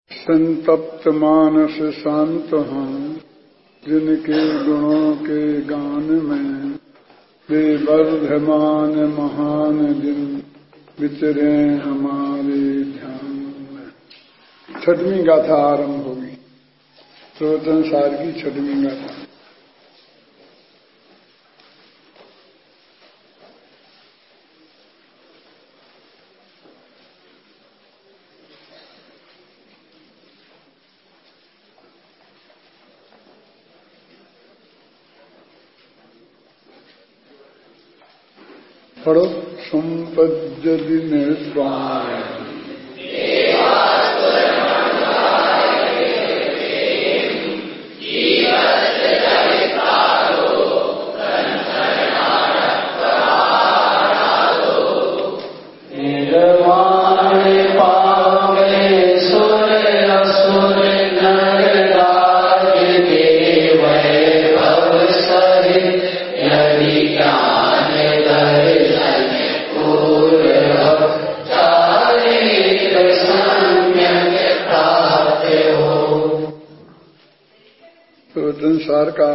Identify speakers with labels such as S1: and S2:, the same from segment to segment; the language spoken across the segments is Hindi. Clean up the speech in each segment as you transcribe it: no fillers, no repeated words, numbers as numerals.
S1: संतप्त मानस शांत हूँ जिनके गुणों के गान में वे वर्धमान महान दिन विचरे हमारे ध्यान में। छठवीं गाथा आरंभ होगी। प्रवचन सार की छठवीं गाथा। पढ़ो। संपद्यदि निर्वाण संसार का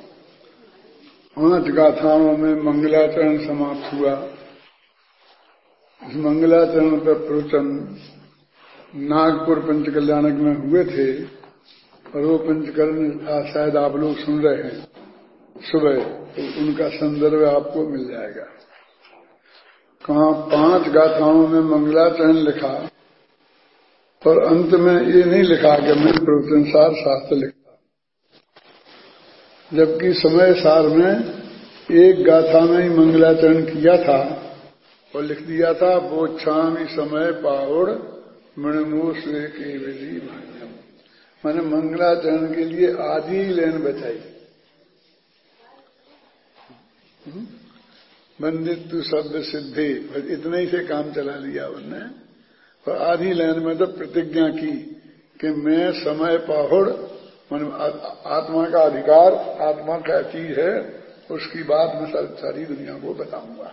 S1: 5 गाथाओं में मंगलाचरण समाप्त हुआ। इस मंगलाचरण पर प्रवचन नागपुर पंचकल्याणक में हुए थे और वो पंचकर्ण शायद आप लोग सुन रहे हैं सुबह, तो उनका संदर्भ आपको मिल जाएगा। कहाँ 5 गाथाओं में मंगलाचरण लिखा और अंत में ये नहीं लिखा कि मैं प्रवचनसार शास्त्र लिखा, जबकि समय सार में एक गाथा में ही मंगलाचरण किया था और लिख दिया था बोच्छामी समय पावड़ मणिमूस की विधि भाग्यम। मैंने मंगलाचरण के लिए आधी लाइन बचाई। बंदित्व शब्द सिद्धि, इतने ही से काम चला लिया उन्होंने। और आधी लाइन में तो प्रतिज्ञा की कि मैं समय पाहुड़ आत्मा का अधिकार, आत्मा क्या चीज है, उसकी बात मैं सारी दुनिया को बताऊंगा।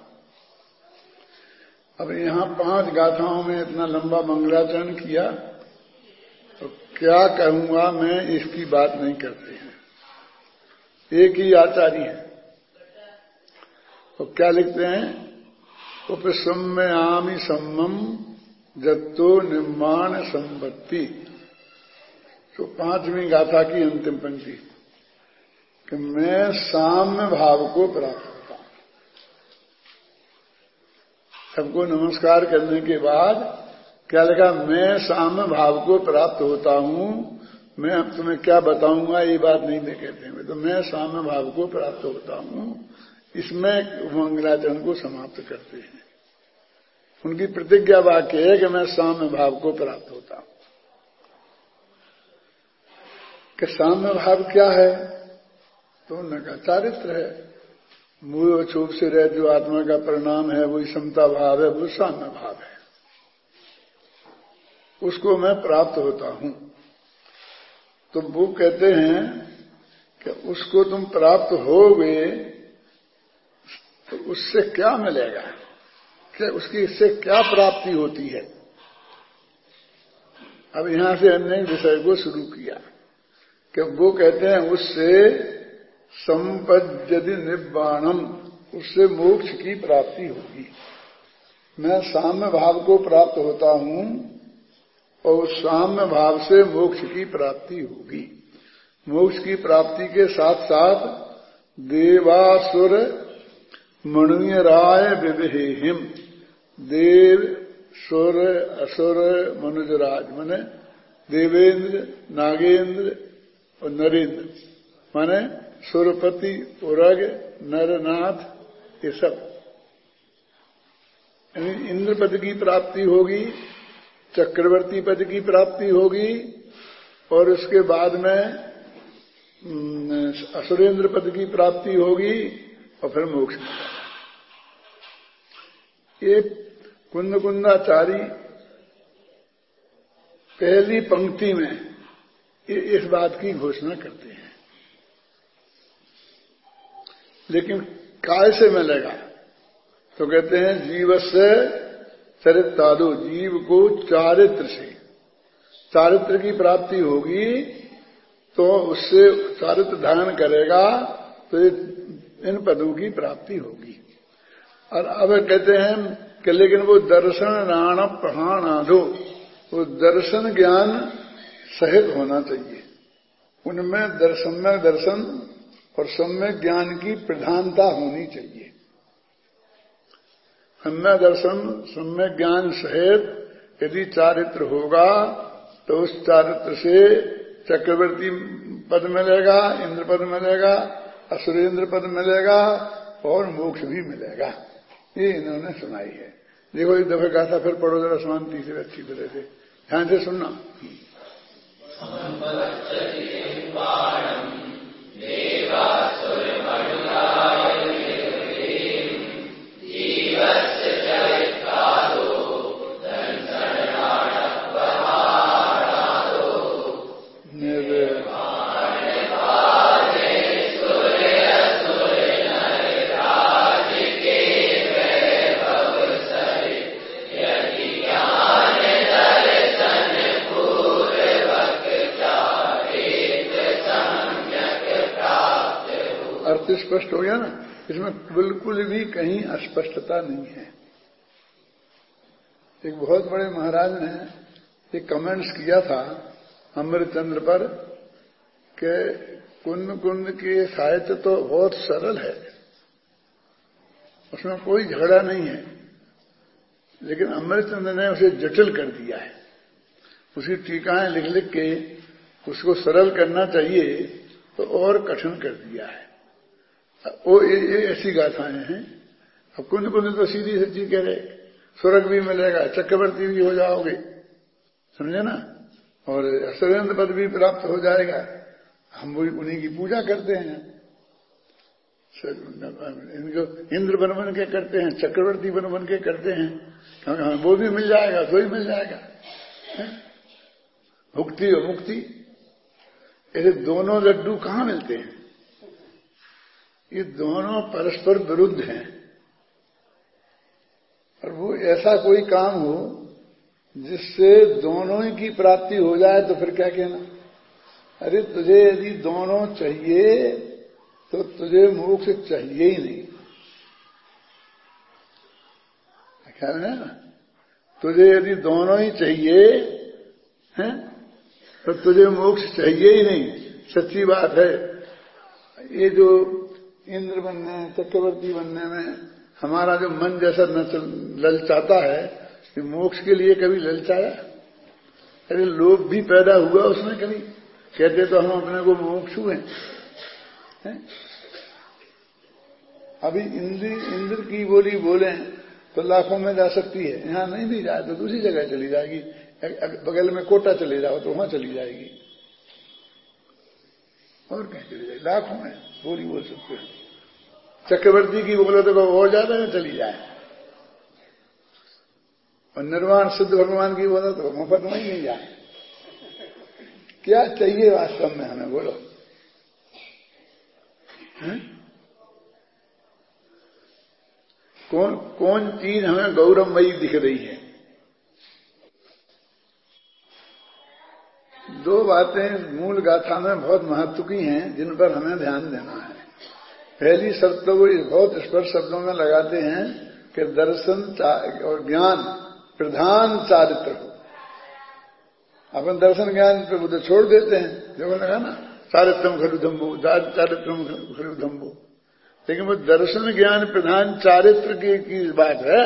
S1: अब यहाँ 5 गाथाओं में इतना लंबा मंगलाचरण किया तो क्या कहूंगा मैं, इसकी बात नहीं करते हैं। एक ही आचार्य है तो क्या लिखते हैं, उपसम्मयामि सम्मम जत्तो निर्माण संपत्ति। तो 5वीं गाथा की अंतिम पंक्ति कि मैं साम्य भाव को प्राप्त होता हूं। सबको नमस्कार करने के बाद क्या लिखा, मैं साम्य भाव को प्राप्त होता हूं। मैं अब तुम्हें क्या बताऊंगा ये बात नहीं दे कहते हैं, तो मैं साम्य भाव को प्राप्त होता हूं। इसमें मंगलाचरण को समाप्त करते हैं। उनकी प्रतिज्ञा वाक्य है कि मैं साम्य भाव को प्राप्त होता हूं। कि साम्य भाव क्या है, तो उनका चारित्र है। मूल और छूप से रह जो आत्मा का परिणाम है वही समता भाव है, वो साम्य भाव है। उसको मैं प्राप्त होता हूं। तो वो कहते हैं कि उसको तुम प्राप्त होगे तो उससे क्या मिलेगा, कि उसकी इससे क्या प्राप्ति होती है। अब यहां से हमने विषय को शुरू किया कि वो कहते हैं उससे संपद्यदि निर्वाणम, उससे मोक्ष की प्राप्ति होगी। मैं साम्य भाव को प्राप्त होता हूं और उस साम्य भाव से मोक्ष की प्राप्ति होगी। मोक्ष की प्राप्ति के साथ साथ देवासुर मणुराय विविहिम, देव सुर असुर मनुजराज माने देवेंद्र, नागेंद्र और नरेंद्र माने सुरपति, उरग, नरनाथ, ये सब इंद्र पद की प्राप्ति होगी, चक्रवर्ती पद की प्राप्ति होगी और उसके बाद में असुरेंद्र पद की प्राप्ति होगी और फिर मोक्ष। ये कुंदकुंदाचारी पहली पंक्ति में इस बात की घोषणा करते हैं। लेकिन काय से मिलेगा, तो कहते हैं जीव से चरित्रादो, जीव को चारित्र से, चारित्र की प्राप्ति होगी तो उससे चारित्र धारण करेगा तो इन पदों की प्राप्ति होगी। और अब कहते हैं कि लेकिन वो दर्शन राण प्रहाणाधो, वो दर्शन ज्ञान सहित होना चाहिए। उनमें दर्शन और सम्यक ज्ञान की प्रधानता होनी चाहिए। सम्यक दर्शन सम्यक ज्ञान सहित यदि चारित्र होगा तो उस चारित्र से चक्रवर्ती पद मिलेगा, इंद्र पद मिलेगा, असुरेंद्र पद मिलेगा और मोक्ष भी मिलेगा। ये इन्होंने सुनाई है। देखो एक दफे गाथा फिर पढ़ो जरा शांति से, अच्छी तरह से ध्यान से सुनना। स्पष्ट हो गया ना, इसमें बिल्कुल भी कहीं अस्पष्टता नहीं है। एक बहुत बड़े महाराज ने एक कमेंट्स किया था अमृतचंद्र पर कि कुंद कुंद के साहित्य तो बहुत सरल है, उसमें कोई झगड़ा नहीं है, लेकिन अमृतचंद्र ने उसे जटिल कर दिया है। उसकी टीकाएं लिख लिख के उसको सरल करना चाहिए तो और कठिन कर दिया है। वो ये ऐसी गाथाएं हैं। अब कुंद कुंद तो सीधी सच्ची कह रहे, स्वर्ग भी मिलेगा, चक्रवर्ती भी हो जाओगे, समझे ना, और असुरेंद्र पद भी प्राप्त हो जाएगा। हम उन्हीं की पूजा करते हैं, इनको इंद्र बन बन के करते हैं, चक्रवर्ती बन बन के करते हैं, क्योंकि हमें वो भी मिल जाएगा, तो ही मिल जाएगा। मुक्ति और मुक्ति, ऐसे दोनों लड्डू कहां मिलते हैं? ये दोनों परस्पर विरुद्ध हैं। और वो ऐसा कोई काम हो जिससे दोनों ही की प्राप्ति हो जाए तो फिर क्या कहना? अरे तुझे यदि दोनों चाहिए तो तुझे मोक्ष चाहिए ही नहीं, ख्याल है ना? तुझे यदि दोनों ही चाहिए हैं तो तुझे मोक्ष चाहिए ही नहीं। सच्ची बात है। ये जो इंद्र बनने चक्रवर्ती बनने में हमारा जो मन जैसा ललचाता है, कि मोक्ष के लिए कभी ललचाया? अरे लोभ भी पैदा हुआ उसमें कभी? कहते तो हम अपने को मोक्षु हैं। अभी इंद्र की बोली बोले तो लाखों में जा सकती है, यहां नहीं भी जाए तो दूसरी जगह चली जाएगी। बगल में कोटा चले जाओ तो वहां चली जाएगी, और कहीं चली जाएगी। लाखों में बोली बोल सकते हैं। चक्रवर्ती की बोले तो और ज्यादा में चली जाए, और निर्वाण सिद्ध भगवान की बोला तो मुफ्त में ही नहीं जाए। क्या चाहिए वास्तव में हमें, बोलो? कौन चीज हमें गौरवमयी दिख रही है? दो बातें मूल गाथा में बहुत महत्व की हैं जिन पर हमें ध्यान देना है। पहली शर्त तो वो बहुत स्पष्ट शब्दों में लगाते हैं कि दर्शन और ज्ञान प्रधान चारित्र हो। अपन दर्शन ज्ञान पे वो तो छोड़ देते हैं, जो लगा ना चारित्रम खलु धम्मो, चारित्रम खलु धम्मो, लेकिन वो दर्शन ज्ञान प्रधान चारित्र की बात है।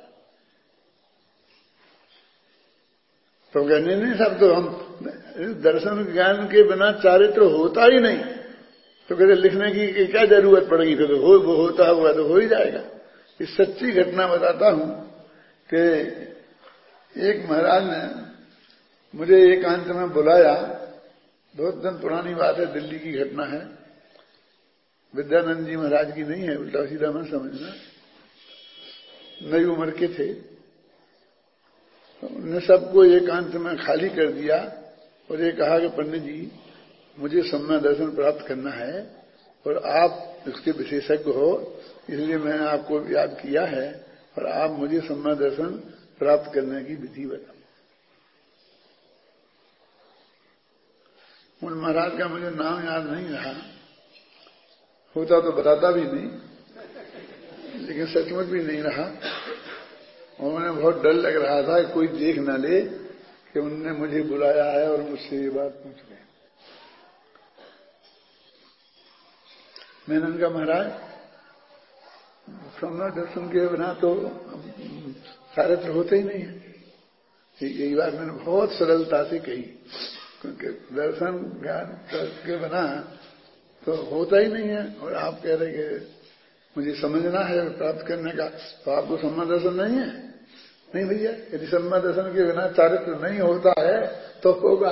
S1: तो कहने नहीं सब तो हम दर्शन ज्ञान के बिना चारित्र होता ही नहीं, तो कहते लिखने की क्या जरूरत पड़ेगी? फिर वो होता हुआ तो हो ही जाएगा। इस सच्ची घटना बताता हूं कि एक महाराज ने मुझे एकांत में बुलाया, बहुत दिन पुरानी बात है, दिल्ली की घटना है, विद्यानंद जी महाराज की नहीं है, उल्टा सीधा मत समझना, नई उम्र के थे। उन्होंने सबको एकांत में खाली कर दिया और ये कहा कि पंडित जी मुझे सम्य दर्शन प्राप्त करना है और आप उसके विशेषज्ञ हो, इसलिए मैंने आपको याद किया है और आप मुझे सम्य दर्शन प्राप्त करने की विधि बताओ। उन महाराज का मुझे नाम याद नहीं रहा, होता तो बताता भी नहीं, लेकिन सचमुच भी नहीं रहा। और उन्हें बहुत डर लग रहा था कि कोई देख ना ले कि उनने मुझे बुलाया है और मुझसे ये बात पूछ रहे। मैंने उनका महाराज सम्मा दर्शन के बिना तो चारित्र होते ही नहीं है। यही बात मैंने बहुत सरलता से कही, क्योंकि दर्शन ज्ञान के बिना तो होता ही नहीं है। और आप कह रहे कि मुझे समझना है प्राप्त करने का, तो आपको सम्मा दर्शन नहीं है? नहीं भैया, यदि सम्मा दर्शन के बिना चारित्र नहीं होता है तो होगा।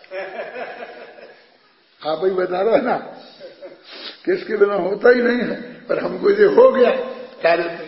S1: आप ही बता रहे ना कि इसके बिना होता ही नहीं है, पर हमको ये हो गया चारित्र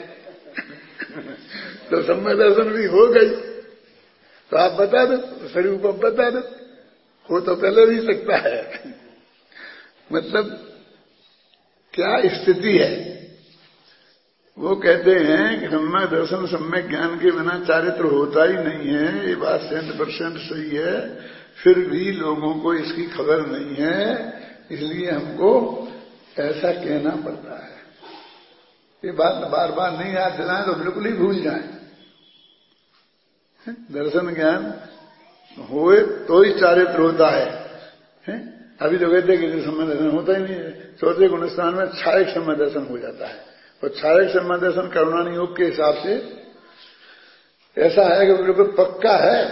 S1: तो सम्मा दर्शन भी हो गई। तो आप बता दो, स्वरूप बता दो, हो तो पहले भी सकता है। मतलब क्या स्थिति है? वो कहते हैं कि सम्यक दर्शन सम्यक ज्ञान के बिना चारित्र होता ही नहीं है। ये बात 100% सही है, फिर भी लोगों को इसकी खबर नहीं है, इसलिए हमको ऐसा कहना पड़ता है। ये बात बार बार नहीं याद दिलाएं तो बिल्कुल ही भूल जाएं। दर्शन ज्ञान होए तो ही चारित्र होता है? अभी तो कहते हैं कि सम्यक दर्शन होता ही नहीं है। चौथे गुणस्थान में छायक सम्यक दर्शन हो जाता है, और छायक सम्यक दर्शन करुणानि योग के हिसाब से ऐसा है कि बिल्कुल पक्का है।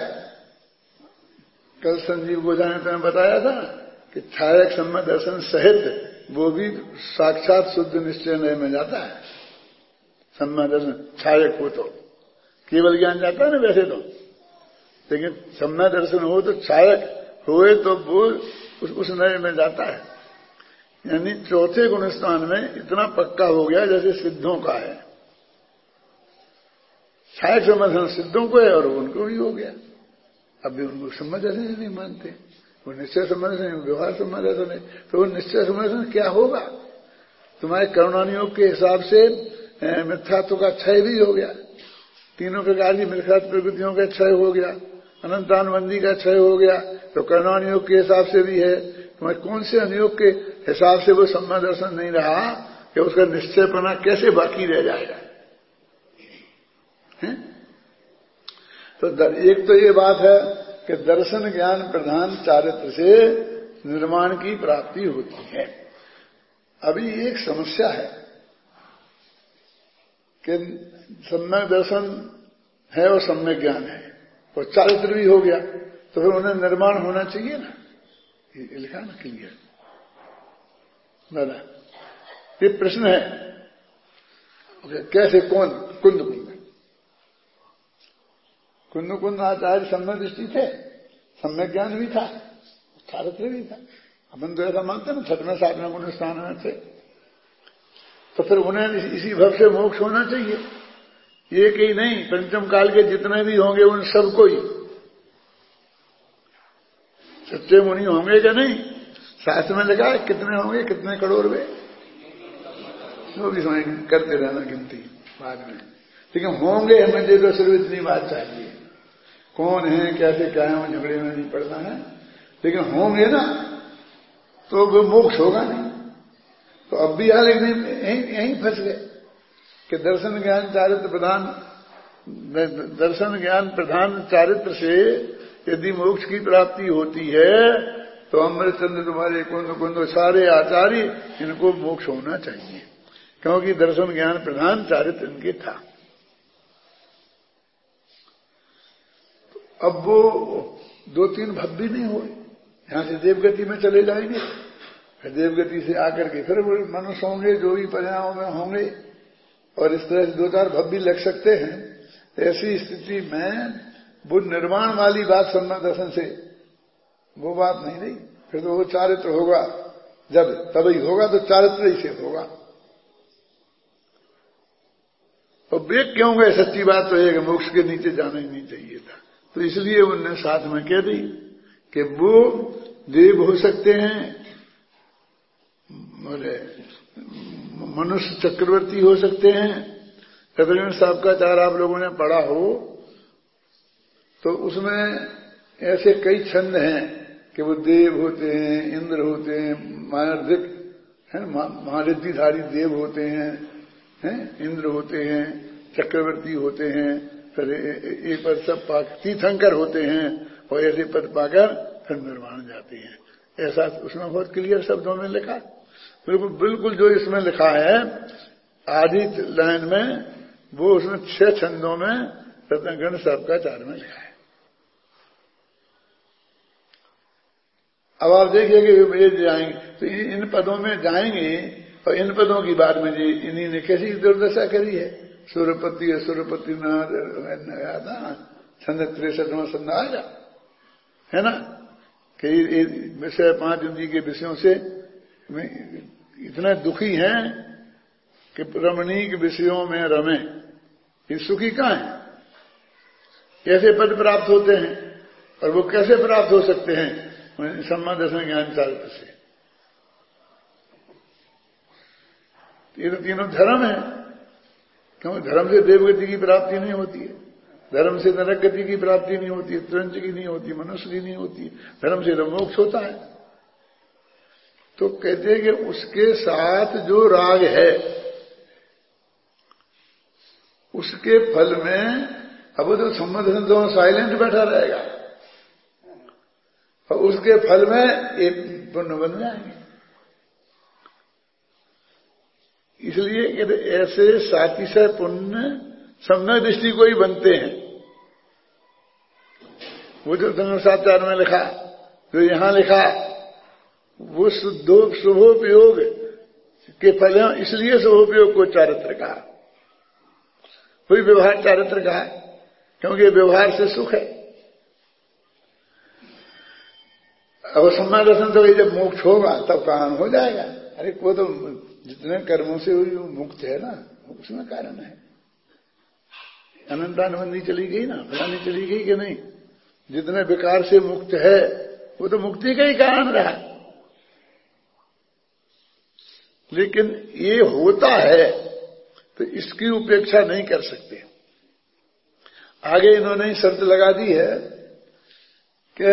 S1: कल संजीव गोझा ने तुम्हें बताया था कि छायक सम्यक दर्शन सहित वो भी साक्षात शुद्ध निश्चय में जाता है। सम्यक दर्शन छायक हो तो केवल ज्ञान जाता है ना वैसे तो, लेकिन सम्यक दर्शन हो तो छायक होए तो वो उस नए में जाता है। यानी चौथे गुणस्थान में इतना पक्का हो गया जैसे सिद्धों का है। छायक समझन सिद्धों को है और उनको भी हो गया। अब भी उनको समझ नहीं मानते, वो निश्चय समझ नहीं, व्यवहार समझ नहीं। तो वो निश्चय समझन क्या होगा? तुम्हारे करुणानियोग के हिसाब से मिथ्यात्व का क्षय भी हो गया, तीनों प्रकार की मिथ्यात्व प्रवृत्तियों का क्षय हो गया, अनंतानुबंधी का क्षय हो गया। तो करुणानियोग के हिसाब से भी है। तुम्हारे कौन से अनुयोग के हिसाब से वो सम्यक दर्शन नहीं रहा कि उसका निश्चयपना कैसे बाकी रह जाएगा? तो एक तो ये बात है कि दर्शन ज्ञान प्रधान चारित्र से निर्माण की प्राप्ति होती है। अभी एक समस्या है कि सम्यक दर्शन है और सम्यक ज्ञान है और चारित्र भी हो गया, तो फिर उन्हें निर्माण होना चाहिए ना। ये लिखा ना क्लियर दादा, ये प्रश्न है। कैसे? कौन? कुंद कुंद आचार्य सम्यक दृष्टि थे, सम्यक ज्ञान भी था, चारित्र भी था। अपन तो ऐसा मानते ना 6वें 7वें गुण स्थान में थे, तो फिर उन्हें इसी भव से मोक्ष होना चाहिए। एक ही नहीं, पंचम काल के जितने भी होंगे उन सबको ही। सच्चे मुनि होंगे क्या नहीं? शास्त्र में लिखा है कितने होंगे, कितने करोड़ वे, वो भी समझ करते रहना गिनती बाद में। लेकिन होंगे हमें दे दो, सिर्फ इतनी बात चाहिए। कौन है, कैसे क्या है, झगड़े में नहीं पड़ना है, लेकिन होंगे ना तो वो मोक्ष होगा नहीं। तो अब भी यार यहीं फंस गए कि दर्शन ज्ञान चारित्र प्रधान, दर्शन ज्ञान प्रधान चारित्र से यदि मोक्ष की प्राप्ति होती है तो अमृतचंद्र तुम्हारे कुंद सारे आचार्य इनको मोक्ष होना चाहिए, क्योंकि दर्शन ज्ञान प्रधान चारित्र इनके था। अब वो 2-3 भव भी नहीं हुए, यहां से देवगति में चले जाएंगे, फिर देवगति से आकर के फिर मनुष्य होंगे, जो भी परिणामों में होंगे, और इस तरह से 2-4 भव भी लग सकते हैं। ऐसी स्थिति में वो निर्माण वाली बात सम्यक दर्शन से वो बात नहीं रही। फिर तो वो चारित्र होगा, जब तभी होगा तो चारित्र ही से होगा। और वेग क्यों गए? सच्ची बात तो है कि मोक्ष के नीचे जाना ही नहीं चाहिए था, तो इसलिए उनने साथ में कह दी कि वो देव हो सकते हैं, मनुष्य चक्रवर्ती हो सकते हैं। कबीर साहब का चार आप लोगों ने पढ़ा हो तो उसमें ऐसे कई छंद हैं कि वो देव होते हैं, इंद्र होते हैं, महारधिक है, महारिद्धिधारी देव होते हैं, इंद्र होते हैं, चक्रवर्ती होते हैं, फिर एक पद सब पाकर तीर्थंकर होते हैं और ऐसे पद पाकर फिर निर्वाण जाते हैं। ऐसा उसमें बहुत क्लियर शब्दों में लिखा, बिल्कुल बिल्कुल जो इसमें लिखा है आदि लाइन में, वो उसमें 6 छंदों में रत्नगण सबका 4 में लिखा है। अब आप देखिए कि ये जाएंगे तो इन पदों में जाएंगे और इन पदों की बात में जी इन्हीं ने कैसी दुर्दशा करी है। सूर्यपति सूर्यपति ना छंद 63वां छंद आएगा, है ना, कि विषय 5 इंद्रिय के विषयों से इतने दुखी हैं कि रमणीक विषयों में रमे, ये सुखी कहां है? कैसे पद प्राप्त होते हैं और वो कैसे प्राप्त हो सकते हैं? सम्मा दर्शन ज्ञान चारित्र से। ये तो तीनों धर्म है, क्योंकि धर्म से देवगति की प्राप्ति नहीं होती है, धर्म से नरक गति की प्राप्ति नहीं होती है, त्रंच की नहीं होती, मनुष्य की नहीं होती, धर्म से मोक्ष होता है। तो कहते हैं कि उसके साथ जो राग है उसके फल में, अब वो तो संबंध दोनों साइलेंट बैठा रहेगा और उसके फल में एक पुण्य बन जाएंगे। इसलिए कि ऐसे सातिशय पुण्य सम्यक दृष्टि को ही बनते हैं। वो जो धर्मशास्त्र में लिखा, जो यहां लिखा, वो शुभोपयोग के फल हैं, इसलिए शुभोपयोग को चारित्र कहा, कोई व्यवहार चारित्र कहा, क्योंकि व्यवहार से सुख है। अब सम्मा दर्शन तो जब मोक्ष होगा तब कारण हो जाएगा। अरे वो तो जितने कर्मों से हुई वो मुक्त है ना, उसमें कारण है। अनंतानुबंधी चली गई ना, फलानी चली गई कि नहीं, जितने विकार से मुक्त है वो तो मुक्ति का ही कारण रहा। लेकिन ये होता है तो इसकी उपेक्षा नहीं कर सकते। आगे इन्होंने ही शर्त लगा दी है कि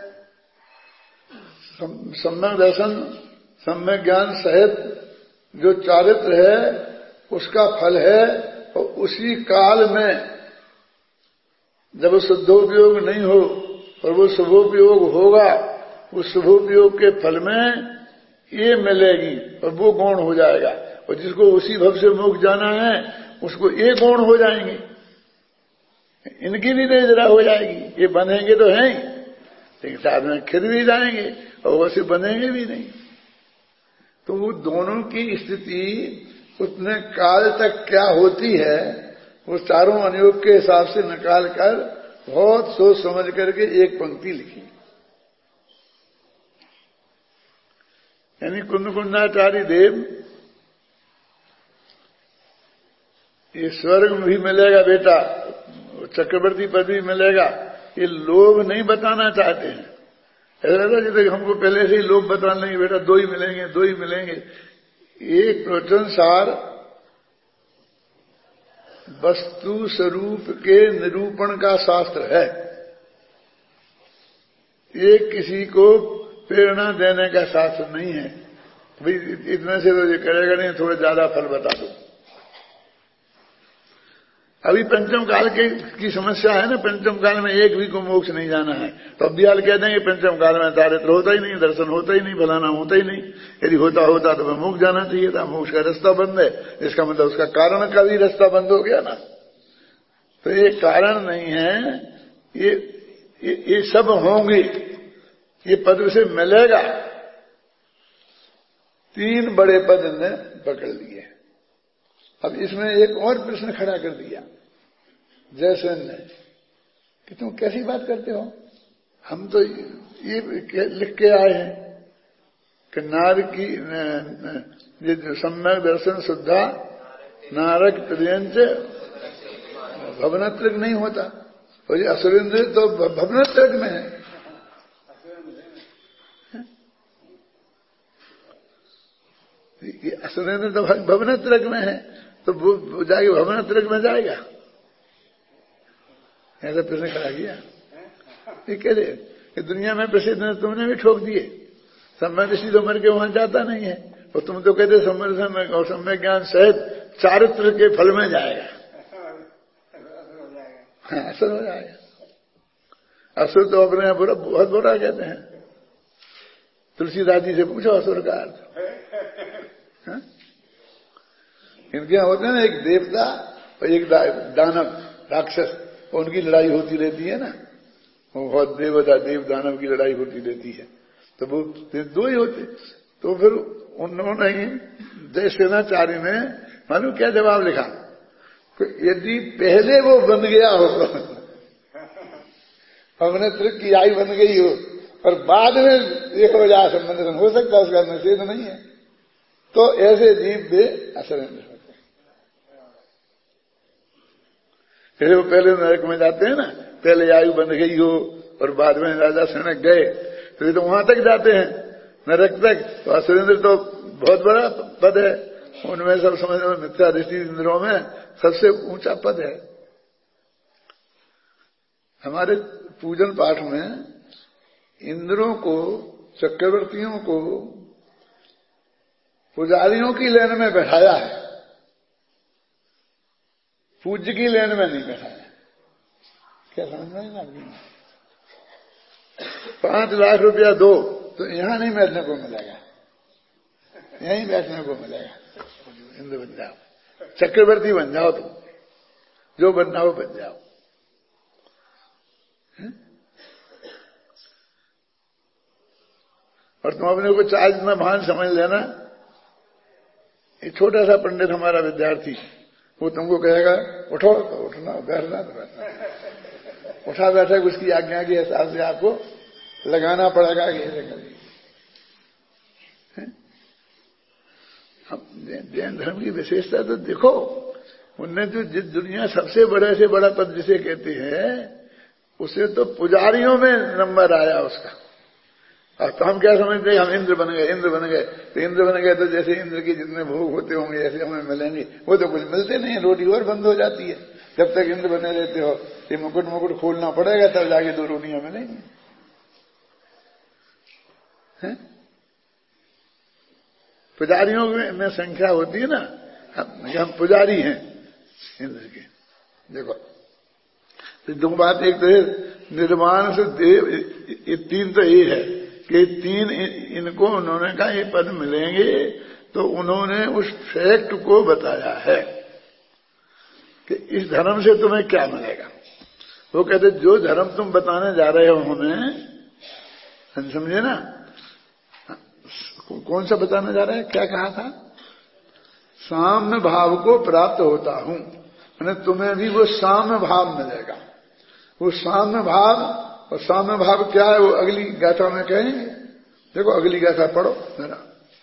S1: सम्यक दर्शन सम्यक ज्ञान सहित जो चारित्र है उसका फल है, और उसी काल में जब शुद्धोपयोग नहीं हो और वो शुभोपयोग होगा, उस शुभोपयोग के फल में ये मिलेगी और वो गौण हो जाएगा, और जिसको उसी भव से मोक्ष जाना है उसको ये गौण हो जाएंगे, इनकी भी जरा हो जाएगी। ये बंधेंगे तो हैं लेकिन साथ में खिर भी जाएंगे और वैसे बंधेंगे भी नहीं। तो वो दोनों की स्थिति उतने काल तक क्या होती है, वो चारों अनुयोग के हिसाब से निकाल कर बहुत सोच समझ करके एक पंक्ति लिखी। यानी कुंदकुंडाचार्य देव, ये स्वर्ग में भी मिलेगा बेटा, चक्रवर्ती पद भी मिलेगा, ये लोभ नहीं बताना चाहते हैं। ऐसा जैसे हमको पहले से ही लोभ बता लेंगे बेटा 2 ही मिलेंगे, 2 ही मिलेंगे। एक प्रवचन सार वस्तु स्वरूप के निरूपण का शास्त्र है, ये किसी को प्रेरणा देने का शास्त्र नहीं है। भाई इतने से तो ये करेगा नहीं, थोड़ा ज्यादा फल बता दो। अभी पंचम काल की समस्या है ना, पंचम काल में एक भी को मोक्ष नहीं जाना है, तो अब भी हाल कह देंगे पंचम काल में चारित्र होता ही नहीं, दर्शन होता ही नहीं, फलाना होता ही नहीं। यदि होता तो मैं मोक्ष जाना चाहिए था, मोक्ष का रास्ता बंद है, इसका मतलब उसका कारण का भी रास्ता बंद हो गया ना। तो ये कारण नहीं है, ये सब होंगे, ये पद से मिलेगा। 3 बड़े पद ने पकड़ लिए। अब इसमें एक और प्रश्न खड़ा कर दिया जयसेन ने कि तुम कैसी बात करते हो, हम तो ये लिख के आए हैं कि नार की सम्यक दर्शन शुद्धा नारक त्रियंच भवनत्रक नहीं होता, और ये असुरेंद्र तो भवनत्रक में है। ये असुरेंद्र तो भवनत्रक में है, तो वो जाके भवनत्रक में जाएगा। ऐसा प्रश्न खड़ा किया। ये कह रहे
S2: कि दुनिया में प्रसिद्ध है, तुमने भी ठोक दिए। सम्यक दृष्टि तो मर के वहां जाता नहीं है, और तुम तो कहते सम्यक ज्ञान सहित चारित्र के फल में जाएगा। हाँ, असर हो जाएगा। असुर तो अपने बुरा, बहुत बुरा कहते हैं। तुलसीदास जी से पूछो असुर का अर्थ। इनके यहां होते हैं ना, एक देवता और एक दानव राक्षस, उनकी लड़ाई होती रहती है ना, वो बहुत देवता देव दानव की लड़ाई होती रहती है, तो वो दो ही होते। तो फिर उन्होंने जय सेनाचार्य ने मालूम क्या जवाब लिखा, तो यदि पहले वो बन गया हो, हमने त्रिक की आयु बन गई हो, और बाद में ये हो जाए संबंध, हो सकता है, उसका निषेध नहीं है, तो ऐसे जीव वे असुरेंद्र होते हैं। फिर वो पहले नरक में जाते हैं ना, पहले आयु बन गई हो और बाद में राजा सनक गए, तो ये तो वहां तक जाते हैं, नरक तक। तो असुरेंद्र तो बहुत बड़ा पद है, उनमें सब समझ में मिथ्या दृष्टि इंद्रों में सबसे ऊंचा पद है। हमारे पूजन पाठ में इंद्रों को, चक्रवर्तियों को पुजारियों की लेन में बैठाया है, पूज्य की लेन में नहीं बैठाया। क्या समझ में ना, 5 लाख रुपया दो तो यहां नहीं बैठने को मिलेगा, यहीं बैठने को मिलेगा। इंद्र बन जाओ, चक्रवर्ती बन जाओ, तुम जो बनना हो बन जाओ। और तुम अपने को चाहे जितना भान समझ लेना। एक छोटा सा पंडित हमारा विद्यार्थी, वो तुमको कहेगा उठो तो उठना, बैठना तो बैठना, उठा बैठक उसकी आज्ञा के हिसाब से आपको लगाना पड़ेगा कि ऐसे करिए। जैन धर्म की विशेषता तो देखो, उनने जो जिस दुनिया सबसे बड़े से बड़ा पद जिसे कहते हैं, उसे तो पुजारियों में नंबर आया उसका। और तो हम क्या समझते हैं, हम इंद्र बन गए, इंद्र बन गए। तो इंद्र बन गए तो जैसे इंद्र के जितने भोग होते होंगे ऐसे हमें मिलेंगे, वो तो कुछ मिलते नहीं है, रोटी और बंद हो जाती है। जब तक इंद्र बने रहते हो, ये मुकुट खोलना पड़ेगा, तब जाके 2 रोटियां मिलेंगी। पुजारियों में संख्या होती है ना, हम पुजारी हैं इंद्र के। देखो दो बात, एक तो निर्माण से देव, ये 3 तो ये है कि 3 इनको उन्होंने कहा ये पद मिलेंगे, तो उन्होंने उस फैक्ट को बताया है कि इस धर्म से तुम्हें क्या मिलेगा। वो कहते जो धर्म तुम बताने जा रहे हो हमें, समझे ना, कौन सा बताने जा रहे हैं, क्या कहा था, साम्य भाव को प्राप्त होता हूं, मैंने तुम्हें भी वो साम्य भाव मिलेगा। वो साम्य भाव, और साम्य भाव क्या है वो अगली गाथा में कहेंगे। देखो अगली गाथा पढ़ो मेरा,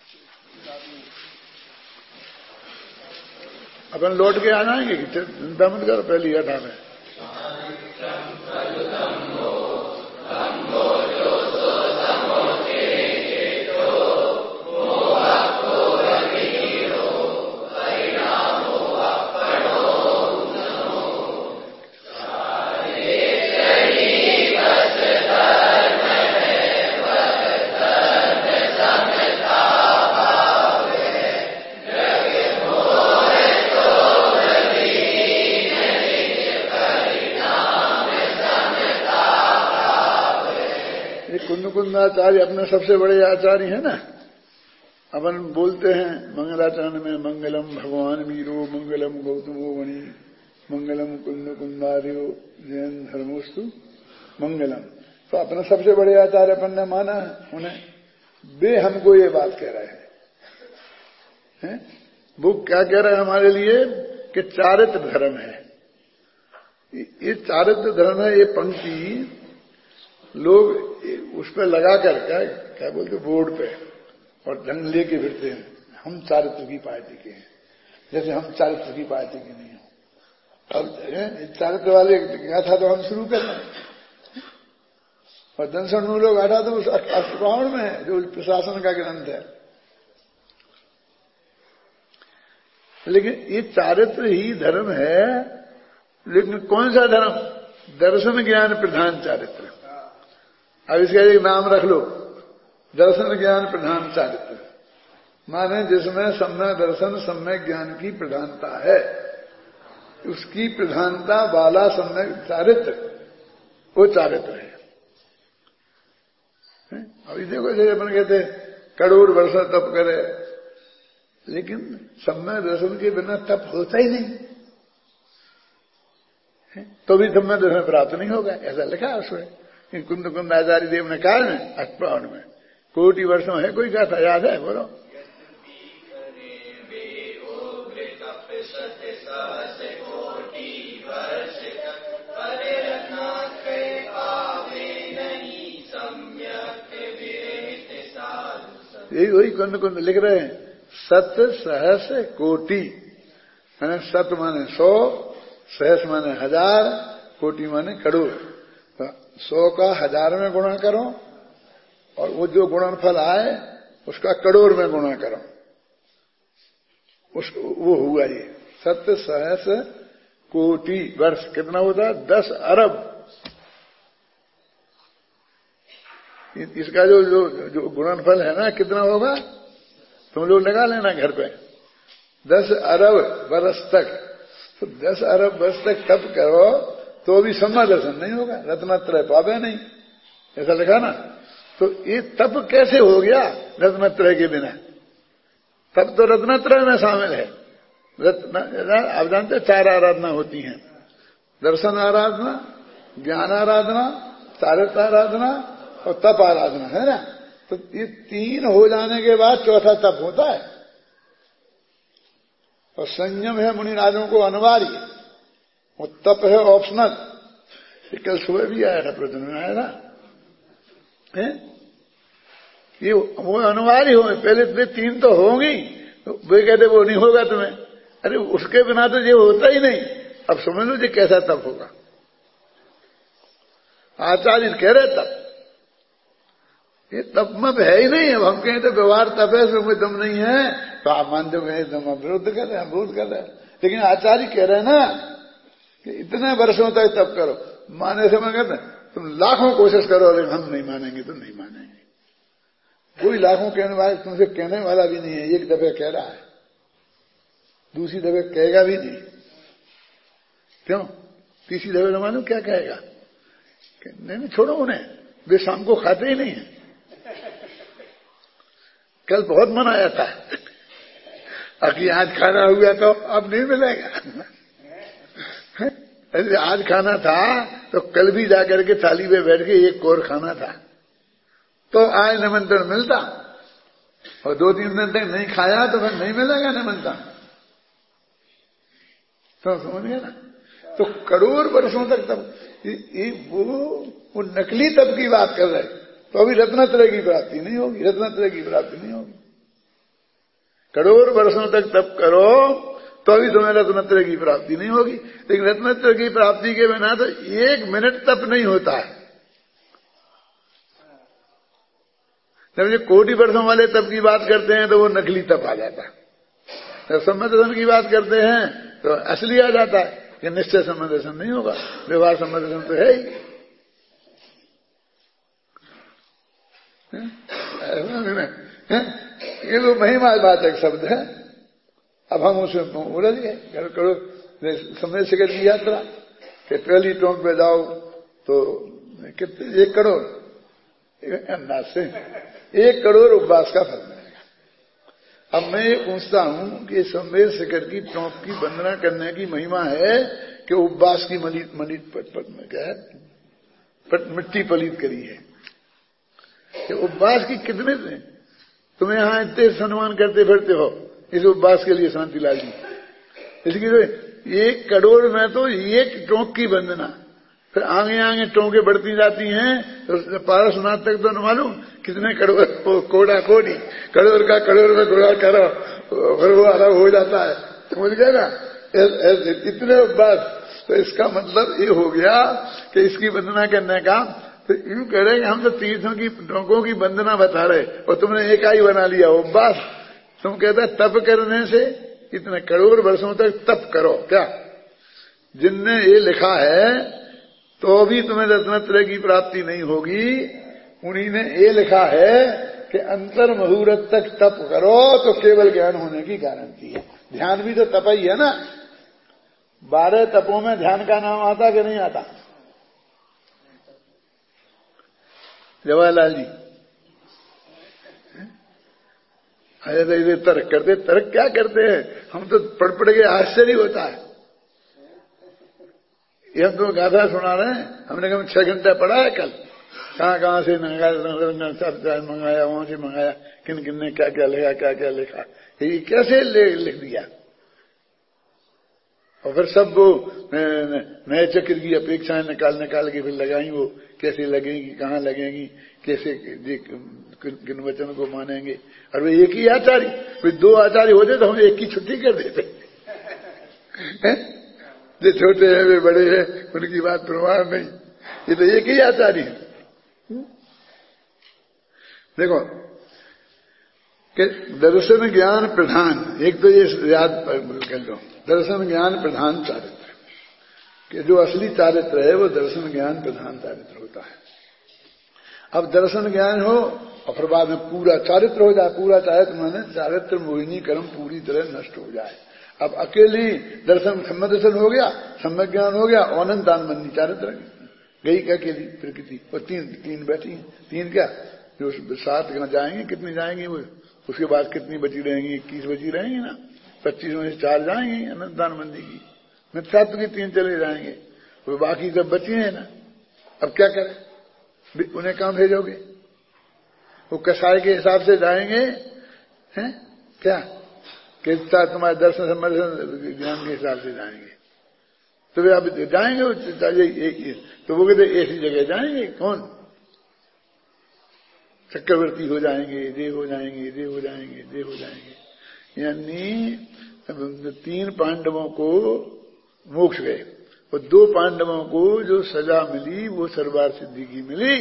S2: अपन लौट के आ जाएंगे, चिंता मत करो पहली गाथा में। कुंदाचार्य अपने सबसे बड़े आचार्य है ना। अपन बोलते हैं मंगलाचरण में, मंगलम भगवान वीरो, मंगलम गौतमो मणि, मंगलम कुंद कुंदार्यो जैन धर्मोस्तु मंगलम। तो अपना सबसे बड़े आचार्य अपन ने माना उन्हें, वे हमको ये बात कह रहे हैं। वो क्या कह रहे हैं हमारे लिए कि चारित्र धर्म है, ये चारित्र धर्म है। ये पंक्ति लोग उस पर लगा कर क्या बोलते बोर्ड पे, और जंग लेके फिरते हैं, हम चारित्र की पार्टी के हैं, जैसे हम चारित्र की पार्टी के नहीं हो। अब चारित्र वाले गाथा तो हम शुरू कर रहे हैं, और दंसन मूलो गाथा तो उस अष्टप्रहण में है जो प्रशासन का ग्रंथ है। लेकिन ये चारित्र ही धर्म है, लेकिन कौन सा धर्म, दर्शन ज्ञान प्रधान चारित्र। अब इसका एक नाम रख लो, दर्शन ज्ञान प्रधान चारित्र, माने जिसमें सम्यक दर्शन सम्यक ज्ञान की प्रधानता है, उसकी प्रधानता वाला सम्यक चारित्र, वो चारित्र है। अभी देखो जैसे अपन कहते करोड़ वर्ष तप करे, लेकिन सम्यक दर्शन के बिना तप होता ही नहीं, तो भी सम्यक दर्शन प्राप्त नहीं होगा, ऐसा लिखा है उसमें। कुंद कुंद आचार्य देव ने कहा है अष्टपावन में, कोटि वर्षों है कोई गाथा याद है? बोलो। यही वही कुंद कुंद लिख रहे हैं, सत सहस कोटि, है सत माने 100, सहस माने 1000, कोटि माने करोड़। 100 का 1000 में गुणा करो और वो जो गुणनफल आए उसका करोड़ में गुणा करो, वो हुआ ये सत सहस कोटि वर्ष। कितना होता है? 10 अरब। इसका जो जो जो गुणनफल है ना, कितना होगा तुम लोग लगा लेना घर पे, 10 अरब वर्ष तक। तो 10 अरब वर्ष तक तप करो तो भी सम्यक दर्शन नहीं होगा, रत्नत्रय पावे नहीं, ऐसा लिखा ना। तो ये तप कैसे हो गया रत्नत्रय के बिना? तप तो रत्नत्रय में शामिल है। आप जानते 4 आराधना होती हैं, दर्शन आराधना, ज्ञान आराधना, चारित्र आराधना और तप आराधना, है ना। तो ये 3 हो जाने के बाद चौथा तप होता है। और संयम है मुनिराजों को अनिवार्य, और तप है ऑप्शनल। कल सुबह भी आया था, प्रवचन में आया था, ये वो अनिवार्य हो। पहले 3 तो होंगी, वे कहते वो नहीं होगा तुम्हें, अरे उसके बिना तो ये होता ही नहीं। अब समझ लो ये कैसा तप होगा। आचार्य कह रहे तप, ये तप मत है ही नहीं। अब हम कहें तो व्यवहार तप है, उसमें दम नहीं है, तो आप मानते हो दम विरुद्ध कर रहे हैं, विरोध कर रहे हैं। लेकिन आचार्य कह रहे हैं ना कि इतने वर्षों तक तप करो। माने से मैं कहते तुम लाखों कोशिश करो, लेकिन हम नहीं मानेंगे तो नहीं मानेंगे। कोई लाखों कहने वाला तुमसे कहने वाला भी नहीं है। एक दफे कह रहा है, दूसरी दफे कहेगा भी नहीं। क्यों? तीसरी दफे तो मालूम क्या कहेगा? नहीं छोड़ो उन्हें, वे शाम को खाते ही नहीं है। कल बहुत मन आया था कि आज खाना हुआ तो अब नहीं मिलेगा। आज खाना था तो कल भी जाकर के थाली पे बैठ के एक कोर खाना था, तो आज निमंत्रण मिलता। और 2-3 दिन तक नहीं खाया तो फिर नहीं मिलेगा निमंत्रण। तो समझ गए ना। तो करोड़ वर्षों तक तब वो नकली तप की बात कर रहे, तो अभी रत्नत्रय की प्राप्ति नहीं होगी, रत्नत्रय की प्राप्ति नहीं होगी। करोड़ वर्षों तक तप करो तो अभी तुम्हें रत्नत्रय की प्राप्ति नहीं होगी। लेकिन रत्नत्रय की प्राप्ति के बिना तो 1 मिनट तप नहीं होता है। जब ये कोटि वर्षों वाले तप की बात करते हैं तो वो नकली तप आ जाता है। जब सम्यक दर्शन की बात करते हैं तो असली आ जाता है कि निश्चय सम्यक दर्शन नहीं होगा, व्यवहार सम्यक दर्शन तो है ही। ये तो महिमा वाचक शब्द है। अब हम उसमें उलझ गए। करो समय शिखर की यात्रा कि पहली टोंक पे जाओ तो कितने 1 करोड़ अंदाज से 1 करोड़ उपवास का फल मिलेगा। अब मैं ये पूछता हूं कि समय शिखर की टोंक की वंदना करने की महिमा है कि उपवास की मिट्टी पलीत करी है। उपवास की कितने थे? तुम्हें यहां इतने सम्मान करते फिरते हो इस उपवास के लिए शांतिलाल जी। इसकी 1 करोड़ में तो 1 टोंक की वंदना, फिर आगे आगे टोंके बढ़ती जाती हैं तो पारसनाथ तक तो न मालूम कितने करोड़, कोड़ा कोड़ी, करोड़ का करोड़ में गुणा करो, फिर वो अलग हो जाता है। समझ गए ना? इतने उपवास। तो इसका मतलब ये हो गया कि इसकी वंदना करने का तो यूं कह रहे हैं कि हम तो तीर्थों की टोंकों की वंदना बता रहे और तुमने एक ही बना लिया उपवास। तुम कहते तप करने से इतने करोड़ वर्षों तक तप करो। क्या जिनने ये लिखा है तो भी तुम्हें रत्नत्रय की प्राप्ति नहीं होगी उन्हीं ने ये लिखा है कि अंतर मुहूर्त तक तप करो तो केवल ज्ञान होने की गारंटी है। ध्यान भी तो तप ही है ना। 12 तपों में ध्यान का नाम आता कि नहीं आता? जवाहरलाल जी अरे तो इधर तर्क करते, तर्क क्या करते हैं? हम तो पढ़ के आश्चर्य होता है। ये हम तो गाथा सुना रहे हैं, हमने कहा 6 घंटा पढ़ा है कल, कहां से मंगाया, वहां से मंगाया, किन किन ने क्या क्या लिखा, क्या क्या लिखा, ये कैसे लिख दिया। और फिर सब वो नए चक्र की अपेक्षाएं निकाल के फिर लगाई, वो कैसे लगेंगी, कहाँ लगेंगी, कैसे किन वचन को मानेंगे। और वे एक ही आचार्य, वे 2 आचार्य होते तो हम एक की छुट्टी कर देते। जो छोटे हैं वे बड़े हैं, उनकी बात प्रमाण नहीं, ये तो एक ही आचार्य है। देखो कि दर्शन ज्ञान प्रधान, एक तो ये याद कर लो, दर्शन ज्ञान प्रधान चारित्र, कि जो असली चारित्र है वो दर्शन ज्ञान प्रधान चारित्र होता है। अब दर्शन ज्ञान हो और फिर बाद में पूरा चारित्र हो जाए। पूरा चारित्र माने चारित्र मोहिनी कर्म पूरी तरह नष्ट हो जाए। अब अकेली दर्शन सम्यक दर्शन हो गया, सम्यक ज्ञान हो गया, अनंत दानबंदी चारित्र गई का अकेली प्रकृति। और तीन बैठी हैं, 3 क्या जो 7 जाएंगे, कितनी जाएंगी वो, उसके बाद कितनी बची रहेंगी, 21 बची रहेंगी ना, 25 में से 4 जाएंगे अनंत दानबंदी की, मिथ्यात्व की 3 चले जाएंगे, वो बाकी सब बची हैं ना। अब क्या करें, उन्हें कहां भेजोगे? वो कसाई के हिसाब से जाएंगे हैं क्या, कितना तुम्हारे दर्शन समर्शन ज्ञान के हिसाब से जाएंगे? तो वे अब जाएंगे तो वो कहते ऐसी जगह जाएंगे, कौन चक्रवर्ती हो जाएंगे, देव हो जाएंगे, देव हो जाएंगे, देव हो जाएंगे। यानी 3 पांडवों को मोक्ष गए और 2 पांडवों को जो सजा मिली वो सर्वार सिद्धि की मिली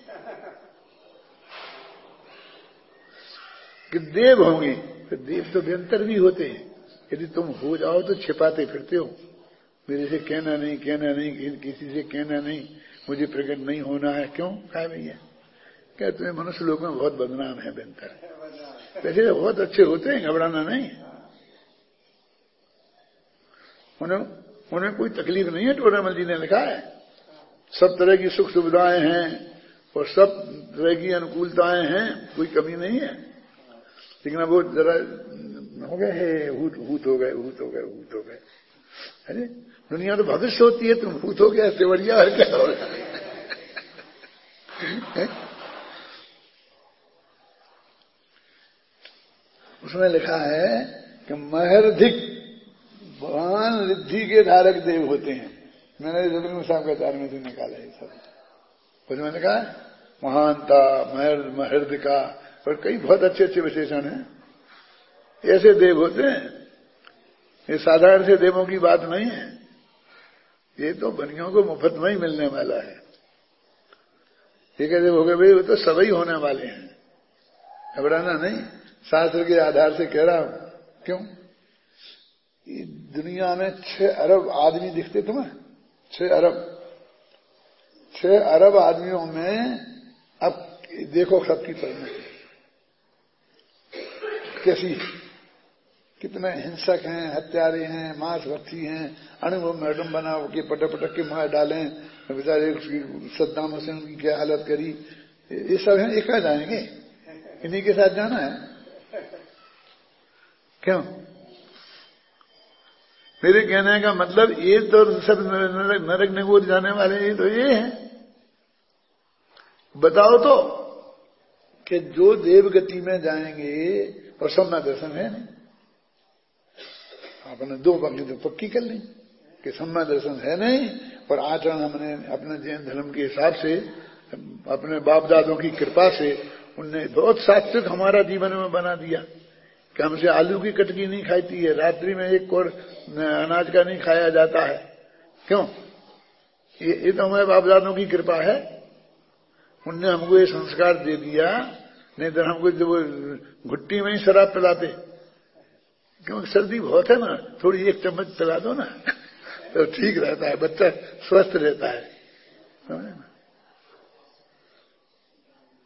S2: कि देव होंगे। तो देव तो भयंकर भी होते हैं, यदि तुम हो जाओ तो छिपाते फिरते हो, मेरे से कहना नहीं, कहना नहीं, किसी से कहना नहीं, मुझे प्रकट नहीं होना है। क्यों कहा भैया? क्या तुम्हें मनुष्य लोग में बहुत बदनाम है भयंकर, वैसे बहुत अच्छे होते हैं, घबराना नहीं। उन्हें कोई तकलीफ नहीं है। टोडामल जी ने लिखा है सब तरह की सुख सुविधाएं हैं और सब तरह की अनुकूलताएं हैं, कोई कमी नहीं है। लेकिन अब वो जरा हो गए है, हूत हो गए। अरे दुनिया तो भविष्य होती है, तुम भूत हो गया, इससे बढ़िया और क्या होगा। उसमें लिखा है कि महर्धिक भगवान रिद्धि के धारक देव होते हैं। मैंने जगन साहब के आचार्य में से निकाला है सब। उसमें लिखा है महानता, महर्दिका और कई बहुत अच्छे अच्छे विशेषण हैं। ऐसे देव होते हैं, ये साधारण से देवों की बात नहीं है, ये तो बनियों को मुफ्त में ही मिलने वाला है। ये कहते हो गए भाई वो तो सभी होने वाले हैं, घबराना नहीं। शास्त्र के आधार से कह रहा हूं। क्यों? दुनिया में 6 अरब आदमी दिखते तुम्हें, 6 अरब आदमियों में अब देखो सबकी परिणति कैसी, कितने हिंसक हैं, हत्यारे हैं, मांसभक्षी हैं, अनुभव मैडम बना के पटक के मार डालें, बेचारे सद्दाम हुसैन की क्या हालत करी, ये सब हैं। एक जाएंगे, इन्हीं के साथ जाना है। क्यों? मेरे कहने का मतलब ये तो सब नरक निगोर जाने वाले ये तो ये हैं। बताओ तो कि जो देव गति में जाएंगे और सम्यक दर्शन है नहीं, आपने 2 पंक्ति तो पक्की कर ली कि सम्यक दर्शन है नहीं और आचरण हमने अपने जैन धर्म के हिसाब से, अपने बाप दादों की कृपा से उनने बहुत सात्विक हमारा जीवन में बना दिया कि हमसे आलू की कटकी नहीं खाती है, रात्रि में 1 कोर अनाज का नहीं खाया जाता है। क्यों? ये तो हमारे बाप दादों की कृपा है, उनने हमको ये संस्कार दे दिया। नहीं तो हमको जब घुट्टी में ही शराब पिलाते, क्योंकि सर्दी बहुत है ना, थोड़ी 1 चम्मच पिला दो ना तो ठीक रहता है, बच्चा स्वस्थ रहता है।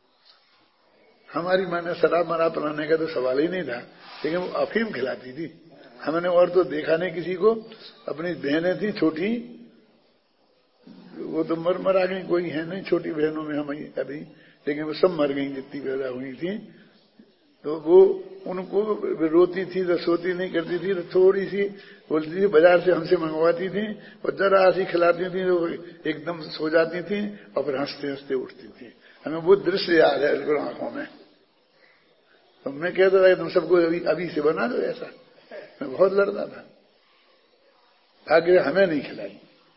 S2: हमारी माँ ने शराब मराब पिलाने का तो सवाल ही नहीं था, लेकिन वो अफीम खिलाती थी। हमने और तो देखा नहीं किसी को। अपनी बहनें थी छोटी, वो तो मर गई, कोई है नहीं छोटी बहनों में हम अभी, लेकिन वो सब मर गई जितनी पैदा हुई थी। तो वो उनको रोती थी तो सोती नहीं करती थी, तो थोड़ी सी बोलती थी, बाजार से हमसे मंगवाती थी और जरा सी खिलाती थी तो एकदम सो जाती थी और फिर हंसते हंसते उठती थी। हमें वो दृश्य याद है बिल्कुल आंखों में। तो मैं कहता था तुम सबको अभी से बना दो ऐसा। मैं बहुत लड़ता था, आगे हमें नहीं खिलाई।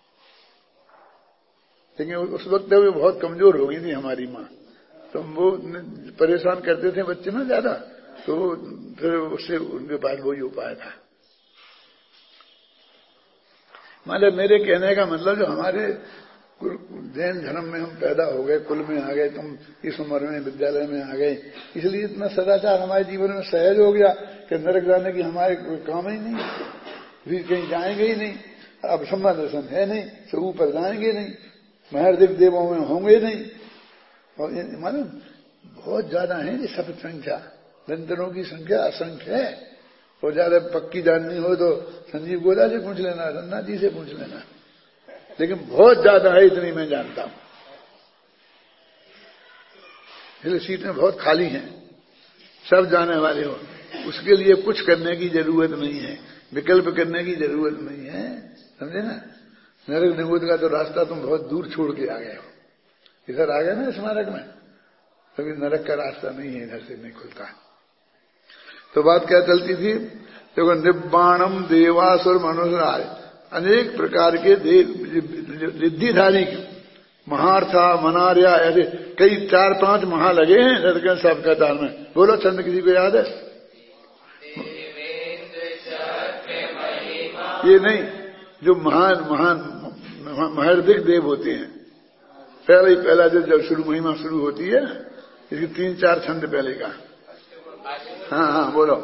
S2: लेकिन उस वक्त वो बहुत कमजोर हो गई थी हमारी माँ, तो वो परेशान करते थे बच्चे ना ज्यादा, तो फिर उससे उनके पास वही उपाय था। मतलब मेरे कहने का मतलब जो हमारे जैन धर्म में हम पैदा हो गए, कुल में आ गए, तुम इस उम्र में विद्यालय में आ गए, इसलिए इतना सदाचार हमारे जीवन में सहज हो गया कि नरक जाने की हमारे कोई काम ही नहीं, फिर कहीं जाएंगे ही नहीं। अब सम्मा दर्शन है नहीं तो ऊपर जाएंगे नहीं, महर्दिक देवों में होंगे नहीं। और मालूम बहुत ज्यादा है ये सब संख्या, दंतरों की संख्या असंख्य है। और ज्यादा पक्की जाननी हो तो संजीव गोला से पूछ लेना, रन्ना जी से पूछ लेना, लेकिन बहुत ज्यादा है, इतनी मैं जानता हूं। इसलिए सीटें बहुत खाली हैं, सब जाने वाले हो। उसके लिए कुछ करने की जरूरत नहीं है, विकल्प करने की जरूरत नहीं है, समझे ना। नरक निगुद का तो रास्ता तुम बहुत दूर छोड़ के आ गए हो, इधर आ गए ना स्मारक में, कभी नरक का रास्ता नहीं है, इधर से नहीं खुलता। तो बात क्या चलती थी, देखो निब्बाणम देवासुर मनुष्य, अनेक प्रकार के रिद्धिधारी महार्था मनार्या, ऐसे कई 4-5 महा लगे हैं नरक साहब का ताल में। बोलो छंद किसी को याद है? ये नहीं, जो महान महान महर्दिक देव होते हैं, पहला जब शुरू महिमा शुरू होती है, इसकी 3-4 छंद पहले का। हाँ हाँ बोलो।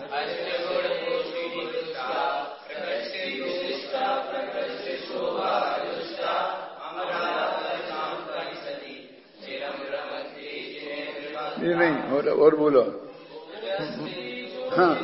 S2: ये नहीं, और बोलो। हाँ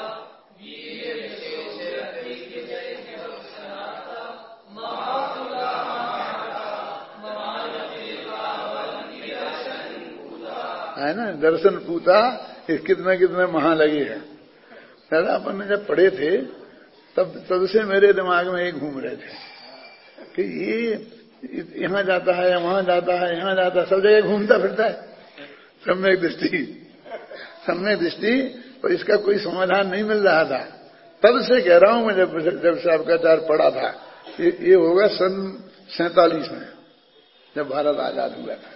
S2: है ना, दर्शन पूता, कितने महा लगे हैं। दादा अपन ने जब पढ़े थे तब से मेरे दिमाग में एक घूम रहे थे कि ये यहां जाता है, वहां जाता है, यहां जाता है, सब जगह घूमता फिरता है। सम्यक दृष्टि, और इसका कोई समाधान नहीं मिल रहा था। तब से कह रहा हूं मैं, जब साबकाचार पढ़ा था, ये होगा सन 47 में, जब भारत आजाद हुआ था।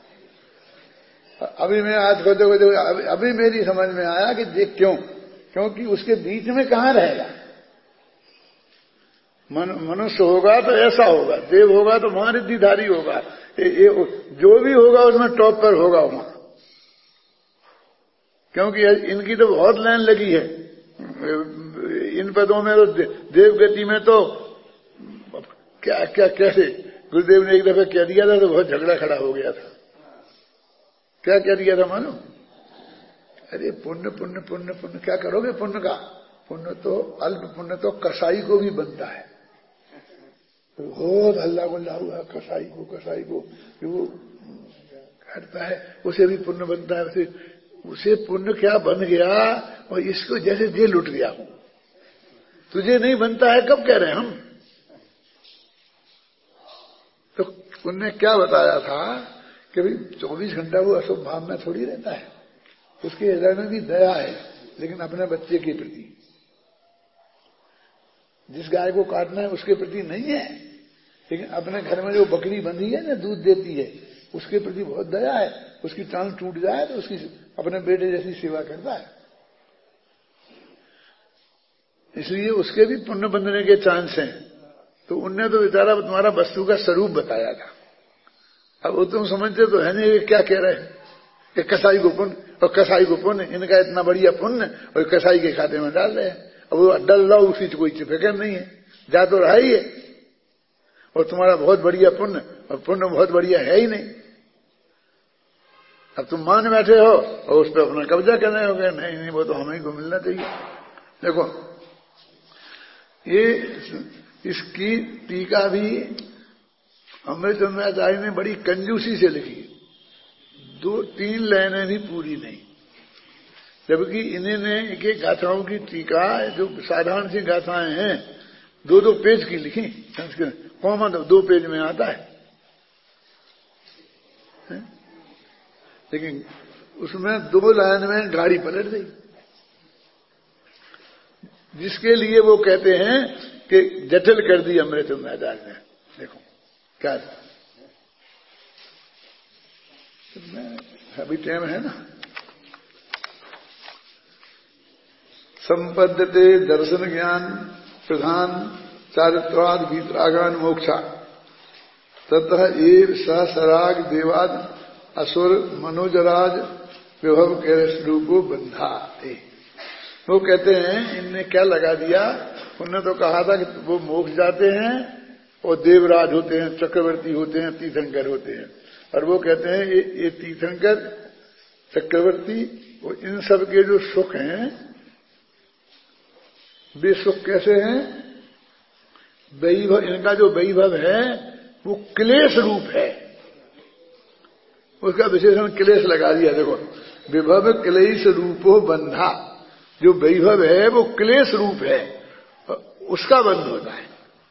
S2: अभी मैं आज खोते अभी मेरी समझ में आया कि देख क्योंकि उसके बीच में कहां रहेगा। मनुष्य होगा तो ऐसा होगा, देव होगा तो वहां रिद्धिधारी होगा, जो भी होगा उसमें टॉप पर होगा वहां, क्योंकि इनकी तो बहुत लाइन लगी है इन पदों में। तो देव गति में तो क्या क्या कैसे गुरुदेव ने एक दफे कह दिया था तो बहुत झगड़ा खड़ा हो गया था। क्या कह दिया था मानो, अरे पुण्य पुण्य पुण्य पुण्य, क्या करोगे पुण्य का? पुण्य तो अल्प पुण्य तो कसाई को भी बनता है। बहुत हल्ला गुल्ला हुआ, कसाई को वो करता है, उसे भी पुण्य बनता है। उसे पुण्य क्या बन गया, और इसको जैसे जे लुट गया हूं। तुझे नहीं बनता है कब कह रहे हैं हम? तो उनने क्या बताया था कि भाई 24 घंटा वो अशुभ भाव में थोड़ी रहता है, उसके हृदय में भी दया है, लेकिन अपने बच्चे के प्रति, जिस गाय को काटना है उसके प्रति नहीं है, लेकिन अपने घर में जो बकरी बंधी है ना, दूध देती है, उसके प्रति बहुत दया है। उसकी टांग टूट जाए तो उसकी अपने बेटे जैसी सेवा करता है, इसलिए उसके भी पुण्य बंधने के चांस हैं। तो उनने तो बेचारा तुम्हारा वस्तु का स्वरूप बताया था। अब वो तुम समझते तो है नहीं, क्या कह रहे हैं कि कसाई को पुण्य और कसाई को पुण्य, इनका इतना बढ़िया पुण्य और कसाई के खाते में डाल रहे हैं। अब वो डल रहा, उसी से कोई फिक्र नहीं है, जा तो रहा ही है, और तुम्हारा बहुत बढ़िया पुण्य, और पुण्य बहुत बढ़िया है ही नहीं। अब तुम मान बैठे हो और उस पर अपना कब्जा कर रहे हो गए, नहीं नहीं वो तो हमें को मिलना चाहिए। देखो ये इसकी टीका भी अमृतचंद्राचार्य ने बड़ी कंजूसी से लिखी, 2-3 लाइनें भी पूरी नहीं, जबकि इन्होंने एक एक गाथाओं की टीका जो साधारण सी गाथाएं हैं 2-2 पेज की लिखी संस्कृत, कॉमन 2 पेज में आता है? लेकिन उसमें 2 लाइन में गाड़ी पलट गई, जिसके लिए वो कहते हैं कि जटिल कर दी अमृतचंद्राचार्य ने। देखो क्या अभी टाइम है ना। संपद्यते दर्शन ज्ञान प्रधान चारित्वाद वीतरागान मोक्षा ततः एव सहसराग देवाद असुर मनोजराज विभव के स्वरूपो बंधा। वो कहते हैं इनने क्या लगा दिया, उन्होंने तो कहा था कि वो मोक्ष जाते हैं और देवराज होते हैं, चक्रवर्ती होते हैं, तीर्थंकर होते हैं, और वो कहते हैं ये तीर्थंकर चक्रवर्ती और इन सब के जो सुख हैं वे सुख कैसे हैं, वैभव, इनका जो वैभव है वो क्लेश रूप है, उसका विशेषण क्लेश लगा दिया। देखो विभव क्लेश रूपो बंधा, जो वैभव है वो क्लेश रूप है, उसका बंध होता है,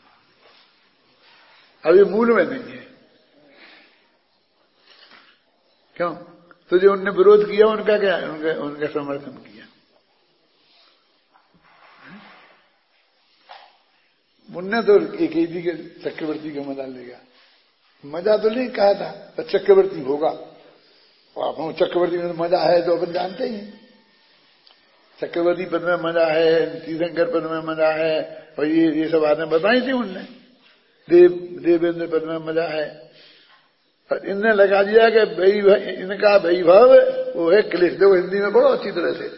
S2: अभी मूल में नहीं है। क्यों? तो जो उनने विरोध किया उनका क्या, उनका समर्थन किया। उनने तो एक ही के चक्रवर्ती का मजा लेगा, मजा तो नहीं कहा था, तो चक्रवर्ती होगा, और आप चक्रवर्ती में मजा है तो अपन जानते ही, चक्रवर्ती पद में मजा है, तीर्थंकर पद में मजा है, और ये सब बातें बताई थी उनने, देवेंद्र पद में मजा है, और इनने लगा दिया कि इनका वैभव वो है क्लेश। देखो हिंदी में बड़ो अच्छी तरह से,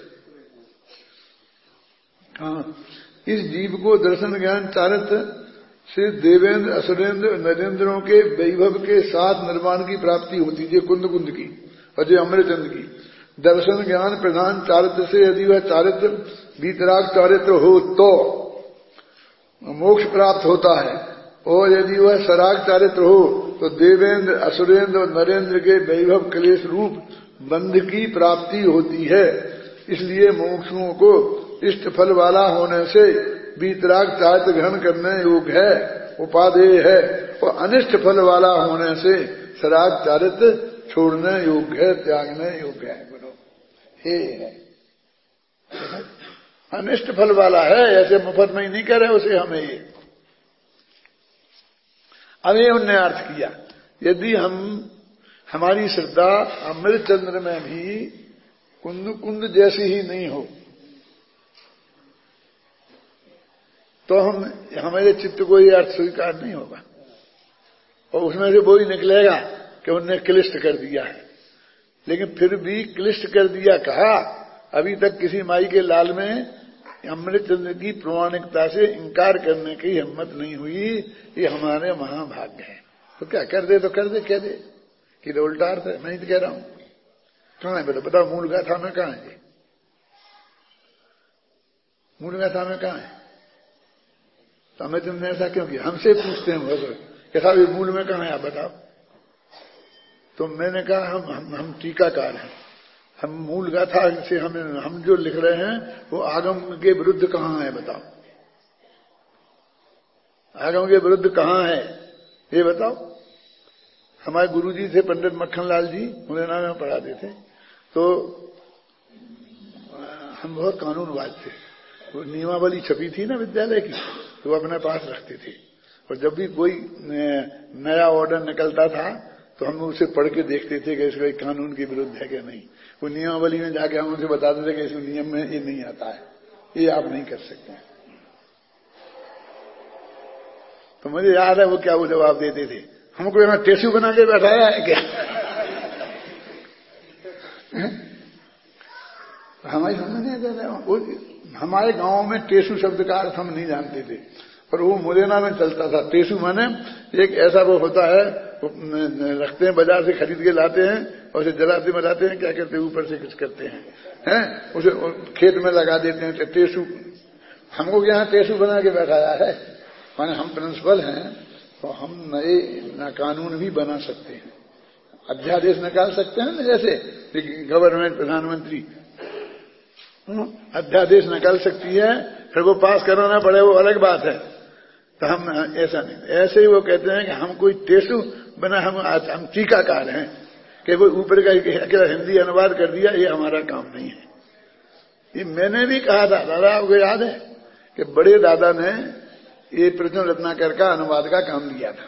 S2: हाँ, इस जीव को दर्शन ज्ञान चारित्र से देवेंद्र असुरेंद्र नरेंद्रों के वैभव के साथ निर्माण की प्राप्ति होती है, कुंद कुंद की और जो अमृतचंद की। दर्शन ज्ञान प्रधान चारित्र से यदि वह चारित्र वीतराग चारित्र हो तो मोक्ष प्राप्त होता है, और यदि वह सराग चारित्र हो तो देवेंद्र असुरेंद्र और नरेंद्र के वैभव क्लेश रूप बंध की प्राप्ति होती है। इसलिए मोक्षों को इष्ट फल वाला होने से वीतराग चारित्र ग्रहण करने योग्य है, उपादेय है, और अनिष्ट फल वाला होने से सराग चारित्र छोड़ने योग्य है, त्यागने योग्य है। बोलो हे है, अनिष्ट फल वाला है, ऐसे मुफ्त में ही नहीं करे उसे हमें ये। अब ये उनने अर्थ किया, यदि हमारी श्रद्धा अमृतचंद्र में भी कुंद कुंद जैसी ही नहीं हो तो हमारे चित्त को ये अर्थ स्वीकार नहीं होगा, और उसमें से वो ही निकलेगा कि उनने क्लिष्ट कर दिया है। लेकिन फिर भी क्लिष्ट कर दिया कहा, अभी तक किसी माई के लाल में अमृतचंद्र की प्रमाणिकता से इंकार करने की हिम्मत नहीं हुई, ये हमारे महाभाग्य है। तो क्या कर दे तो कर दे, कह दे कि तो उल्टा अर्थ है, मैं ही तो कह रहा हूं। कहां है बताओ, मूल गाथा में कहां है? मूल गाथा में कहां है? तो हमें तुमने ऐसा क्यों किया? हमसे पूछते हैं भगवान कि साहब ये मूल में कहां है, आप बताओ। तो मैंने कहा हम टीकाकार हैं, हम मूल गाथा से हम जो लिख रहे हैं वो आगम के विरुद्ध कहां है, बताओ। आगम के विरुद्ध कहां है ये बताओ। हमारे गुरुजी थे पंडित मक्खनलाल जी, मुरैना में पढ़ाते थे, तो हम बहुत कानूनवाद थे। वो नियमावली छपी थी ना विद्यालय की, तो वो अपने पास रखते थे, और जब भी कोई नया ऑर्डर निकलता था तो हम उसे पढ़ के देखते थे कि इसका कानून के विरुद्ध है कि नहीं। वो नियमावली में जाके हम उनसे बताते थे कि इस नियम में ये नहीं आता है, ये आप नहीं कर सकते। तो मुझे याद है वो क्या वो जवाब देते थे, हमको यहाँ टेसू बना के बैठाया है क्या? हमारी समझ नहीं आता। हमारे गांव में टेसू शब्द का अर्थ हम नहीं जानते थे, और वो मुरैना में चलता था। टेसू माने एक ऐसा वो होता है, रखते हैं, बाजार से खरीद के लाते हैं, और उसे जलाते मराते हैं, क्या करते हैं, ऊपर से कुछ करते हैं, उसे खेत में लगा देते हैं। टेसू, हमको यहाँ टेसू बना के बैठाया है, माने हम प्रिंसिपल हैं तो हम नए ना कानून भी बना सकते हैं, अध्यादेश निकाल सकते हैं ना, जैसे गवर्नमेंट प्रधानमंत्री अध्यादेश निकाल सकती है, फिर वो पास कराना पड़े वो अलग बात है। तो हम ऐसा नहीं, ऐसे ही वो कहते हैं कि हम कोई टेसू बना, हम टीकाकार हैं कि वो ऊपर का अकेला हिंदी अनुवाद कर दिया, ये हमारा काम नहीं है। ये मैंने भी कहा था, दादा आपको याद है कि बड़े दादा ने ये प्रश्न रत्नाकर का अनुवाद का काम दिया था।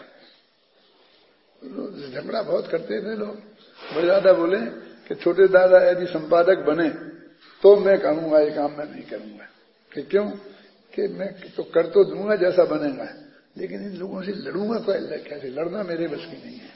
S2: झगड़ा बहुत करते थे लोग। बड़े दादा बोले कि छोटे दादा यदि संपादक बने तो मैं करूंगा, ये काम मैं नहीं करूंगा। कि क्यों? कि मैं तो कर तो दूंगा जैसा बनेगा, लेकिन इन लोगों से लड़ूंगा कैसे? लड़ना मेरे बस की नहीं है।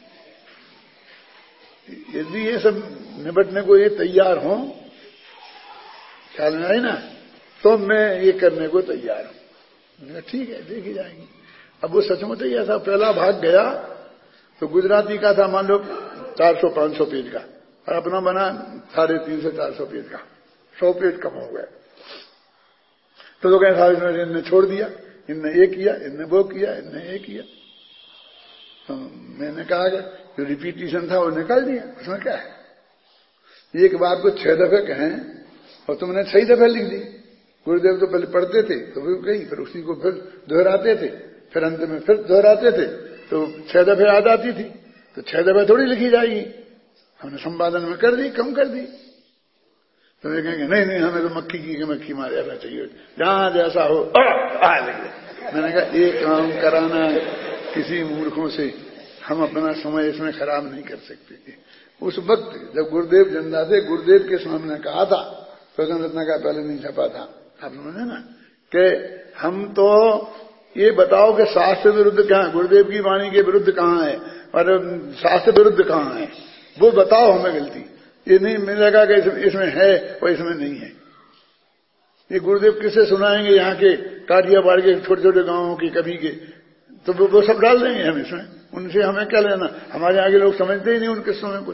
S2: यदि ये सब निपटने को ये तैयार हो, ख्याल में आई ना, तो मैं ये करने को तैयार हूं। ठीक है, देखी जाएगी। अब वो सचमुच ही ऐसा पहला भाग गया तो गुजराती का था मान लो 400-500 पेज का, और अपना बना 350 से 400 पेज का, 100 पेज कम हो गए। तो लोग ऐसा इनने छोड़ दिया, इनने ये किया, इनने वो किया, इनने ये किया। तो मैंने कहा कि जो रिपीटिशन था वो निकाल दिया, उसमें क्या है? एक बात को 6 दफे कहें और तुमने 6 दफे लिख दी। गुरुदेव तो पहले पढ़ते थे तो वो कही, फिर उसी को फिर दोहराते थे, फिर अंत में फिर दोहराते थे, तो 6 दफे आ जाती थी। तो 6 दफे थोड़ी लिखी जाएगी, हमने संपादन में कर दी, कम कर दी। तो वे कहेंगे नहीं, हमें तो मक्खी मार जाना चाहिए, जहां जैसा हो लिख दे। मैंने कहा ये काम कराना किसी मूर्खों से, हम अपना समय इसमें खराब नहीं कर सकते थे। उस वक्त जब गुरुदेव जिंदा थे, गुरुदेव के सामने कहा था, प्रसन्न रत्ना का पहले नहीं छपा था, आप समझे ना, कि हम तो ये बताओ कि शास्त्र विरुद्ध कहां है, गुरुदेव की वाणी के विरुद्ध कहां है और शास्त्र विरुद्ध कहां है, वो बताओ हमें गलती। ये नहीं मिलेगा कि इसमें है और इसमें नहीं है। ये गुरुदेव किससे सुनाएंगे? यहाँ के काठियावाड़ के छोटे छोटे गांवों की, कभी के, तो वो सब डाल देंगे हम इसमें। उनसे हमें क्या लेना? हमारे आगे लोग समझते ही नहीं उन किस्सों में कुछ।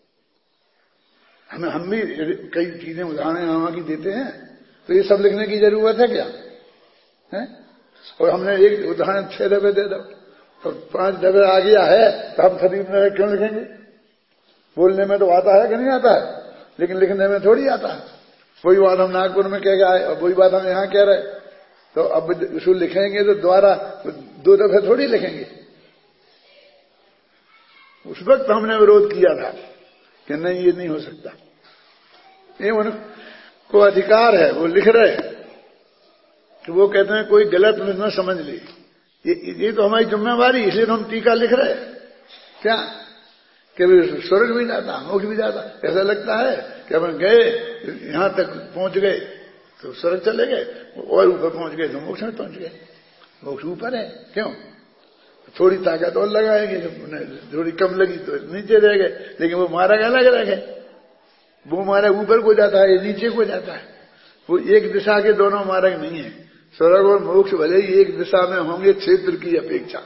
S2: हम भी कई चीजें उदाहरण वहां की देते हैं, तो ये सब लिखने की जरूरत है क्या है? और हमने एक उदाहरण 6 दफे दे दो, तो 5 दफे आ गया है, तो हम खरीदने क्यों लिखेंगे? बोलने में तो आता है कि नहीं आता है, लेकिन लिखने में थोड़ी आता है। वही बात हम नागपुर में कह गए और वही बात हम यहाँ कह रहे, तो अब उसको लिखेंगे तो दोबारा 2 दफे थोड़ी लिखेंगे। उस वक्त हमने विरोध किया था कि नहीं, ये नहीं हो सकता, ये उनको अधिकार है, वो लिख रहे हैं। तो वो कहते हैं कोई गलत न समझ ले, ये तो हमारी जिम्मेवारी, इसलिए तो हम टीका लिख रहे हैं। क्या कि स्वर्ग भी जाता, मोक्ष भी जाता। ऐसा लगता है कि अपन गए यहां तक पहुंच गए तो स्वर्ग चले गए, और ऊपर पहुंच गए तो मोक्ष में पहुंच गए। मोक्ष ऊपर है, क्यों? थोड़ी ताकत और लगाएंगे, थोड़ी कम लगी तो नीचे रह गए, लेकिन वो मार्ग अलग रह गए। वो मार्ग ऊपर को जाता है, नीचे को जाता है। वो एक दिशा के दोनों मार्ग नहीं है। स्वर्ग और मोक्ष भले ही एक दिशा में होंगे क्षेत्र की अपेक्षा,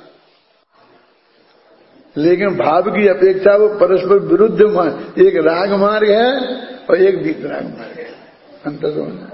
S2: लेकिन भाव की अपेक्षा वो परस्पर विरुद्ध मार्ग, एक राग मार्ग है और एक वीतराग मार्ग है। अंतर समझना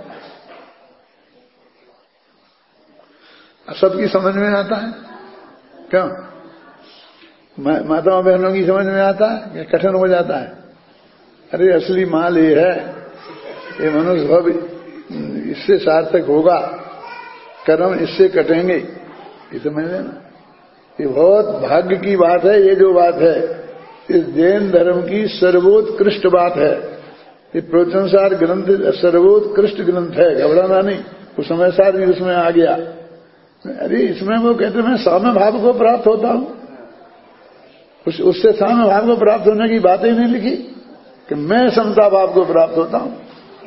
S2: सबकी समझ में आता है? क्यों? माताओं बहनों की समझ में आता है कि कठिन हो जाता है? अरे असली माल ये है, ये मनुष्य भाव इससे सार्थक होगा, कर्म इससे कटेंगे, ये समझ लेना। ये बहुत भाग्य की बात है। ये जो बात है इस जैन धर्म की सर्वोत्कृष्ट बात है। ये प्रवचनसार ग्रंथ सर्वोत्कृष्ट ग्रंथ है, घबराना नहीं। वो समय सार भी उसमें आ गया। अरे इसमें वो कहते मैं साम्य भाव को प्राप्त होता हूं, उससे साम्य भाव को प्राप्त होने की बात ही नहीं लिखी कि मैं समता भाव को प्राप्त होता हूं।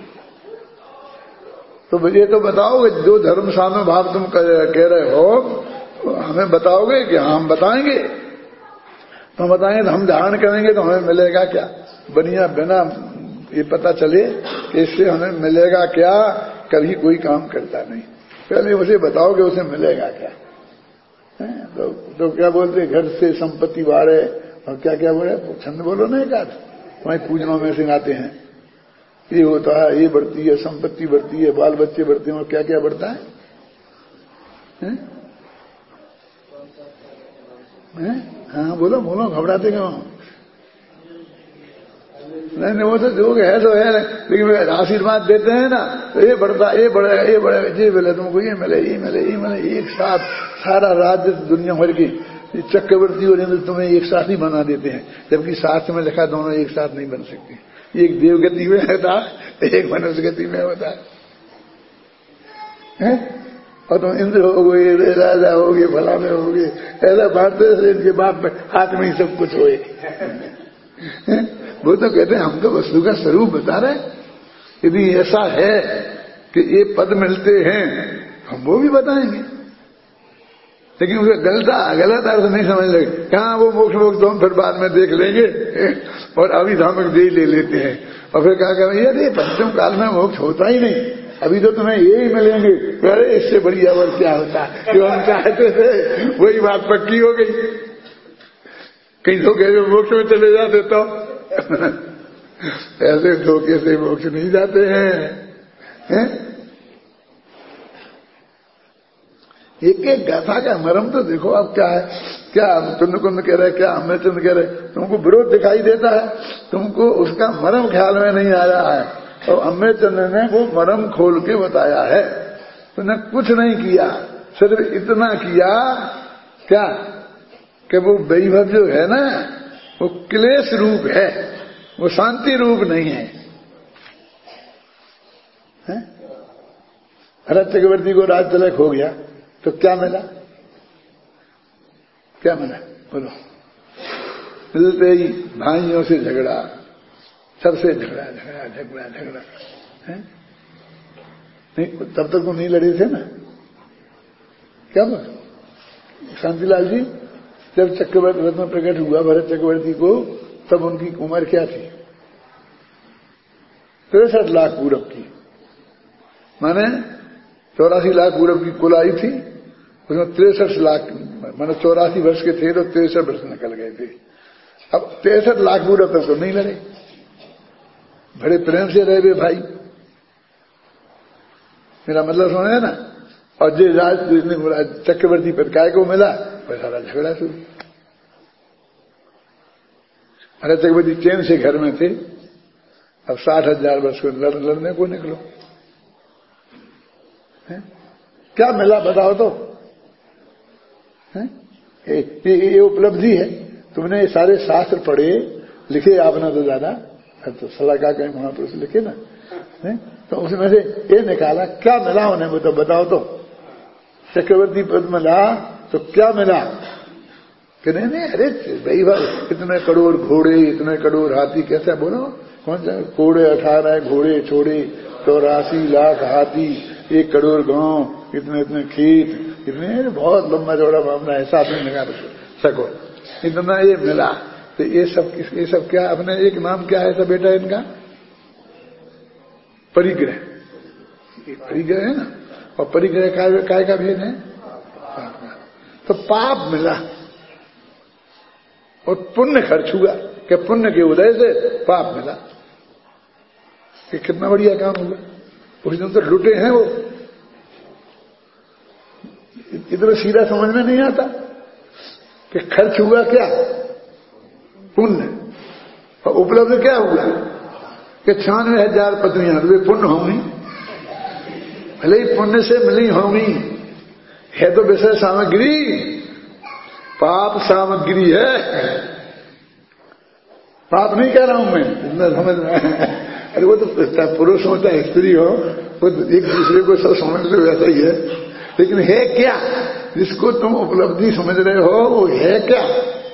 S2: तो मुझे तो बताओ जो धर्म साम्य भाव तुम कह रहे हो, हमें बताओगे कि हम बताएंगे? तो हम बताएंगे तो हम धारण करेंगे तो हमें मिलेगा क्या? बनिया बिना ये पता चले कि इससे हमें मिलेगा क्या, कभी कोई काम करता नहीं। पहले उसे बताओगे उसे मिलेगा क्या। तो क्या बोलते, घर से संपत्ति बाढ़े और क्या क्या बोले, छंद बोलो नहीं कर, वहीं पूजनों में सिखाते हैं, ये होता है, ये बढ़ती है, संपत्ति बढ़ती है, बाल बच्चे बढ़ते हैं, और क्या क्या बढ़ता है? हाँ बोलो बोलो, घबराते क्यों? नहीं वो तो जो है तो है, लेकिन आशीर्वाद देते हैं ना, तो ये बढ़ता, ये बढ़ेगा, ये बढ़ेगा, ये मिले तुमको, ये मिले, ये मिले, ये मिले, एक साथ सारा राज्य दुनिया भर की चक्रवर्ती और इंद्र तुम्हें एक साथ ही बना देते हैं, जबकि शास्त्र में लिखा दोनों एक साथ नहीं बन सकते। एक देवगति में होता है, एक मनुष्य गति में होता है। और तुम इंद्र हो गए, राजा हो गए, भला में हो गए, ऐसा बांटते इनके बाप में हाथ में ही सब कुछ होए। वो तो कहते हैं हम तो वस्तु का स्वरूप बता रहे, यदि ऐसा है कि ये पद मिलते हैं हम वो भी बताएंगे, लेकिन उसका गलत अर्थ नहीं समझ लगे। कहाँ वो मोक्ष तो हम फिर बाद में देख लेंगे और अभी धामक दे ले लेते हैं, और फिर क्या करें, ये पंचम काल में मोक्ष होता ही नहीं, अभी तो तुम्हें ये ही मिलेंगे। अरे इससे बढ़िया और क्या होता, जो हम चाहते थे वही बात पक्की हो गई। कहीं तो कह मोक्ष में चले जाते तो ऐसे धोखे से मोक्ष नहीं जाते हैं। एक एक गाथा का मरम तो देखो आप क्या है, क्या चंद्रकुंद कह रहे, क्या अमृतचंद कह रहे, तुमको विरोध दिखाई देता है, तुमको उसका मरम ख्याल में नहीं आ रहा है। और अमृतचंद ने वो मरम खोल के बताया है, तुमने कुछ नहीं किया, सिर्फ इतना किया क्या कि वो वैभव जो है ना वो क्लेश रूप है, वो शांति रूप नहीं है। भरत चक्रवर्ती को राज तिलक हो गया तो क्या मिला, क्या मिला बोलो? मिलते ही भाइयों से झगड़ा, सबसे झगड़ा झगड़ा झगड़ा झगड़ा है। नहीं तब तक तो नहीं लड़े थे ना, क्या बोल शांतिलाल जी? जब चक्रवर्ती रत्न प्रकट हुआ भरत चक्रवर्ती को, तब उनकी उम्र क्या थी? 63 लाख पूरब की, माने 84 लाख पूरब की कुल आई थी, उसमें 63 लाख, माने 84 वर्ष के थे तो 63 वर्ष निकल गए थे। अब 63 लाख पूरब तक तो नहीं लड़े, बड़े प्रेम से रहे वे भाई, मेरा मतलब सुने ना। और जो राज चक्रवर्ती पद काय को मिला, वह सारा झगड़ा शुरू। अरे चक्रवर्ती चैन से घर में थे, अब 60,000 वर्ष को लड़ने को निकलो, क्या मिला बताओ तो? ये उपलब्धि है, तुमने सारे शास्त्र पढ़े लिखे आपने तो ज्यादा, तो सलाहकार कहीं महापुरुष लिखे ना, तो उसमें से ये निकाला, क्या मिला उन्हें वो तो बताओ तो? चक्रवर्ती पद मिला तो क्या मिला? कि नहीं अरे भाई भाई इतने करोड़ घोड़े, इतने करोड़ हाथी, कैसे बोलो? कौन सा घोड़े 18 घोड़े छोड़े, 84 लाख हाथी, 1 करोड़ गांव, इतने इतने खेत, इतने बहुत लंबा चौड़ा मामला, हिसाब नहीं लगा सको, इतना ये मिला। तो ये सब क्या, अपने एक नाम क्या है सब बेटा इनका? परिग्रह। परिग्रह है ना, और परिग्रह काय का भेद है? तो पाप मिला और पुण्य खर्च हुआ, कि पुण्य के उदय से पाप मिला। कि कितना बढ़िया काम हुआ, उस दिन तो लुटे हैं वो। इतना सीधा समझ में नहीं आता कि खर्च हुआ क्या? पुण्य। और उपलब्ध क्या हुआ कि 96,000 पत्नियां, वे पुण्य होंगी, भले ही पुण्य से मिली होंगी, है तो विषय सामग्री, पाप सामग्री है, पाप नहीं कह रहा हूं मैं, इतना समझ में। अरे वो तो पुरुष हो चाहे स्त्री हो, वो एक दूसरे को सब समझ लो वैसा ही है, लेकिन है क्या जिसको तुम उपलब्धि समझ रहे हो, वो है क्या?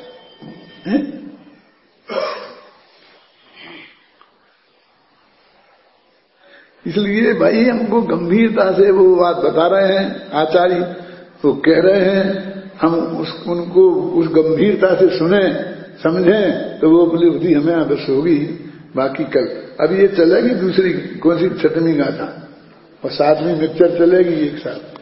S2: इसलिए भाई हमको गंभीरता से वो बात बता रहे हैं आचार्य, वो कह रहे हैं, हम उनको उस गंभीरता से सुने समझें तो वो उपलब्धि हमें अवश्य होगी। बाकी कल अब ये चलेगी दूसरी कौन सी 6वीं गाथा, और 7वीं मिक्सचर चलेगी एक साथ।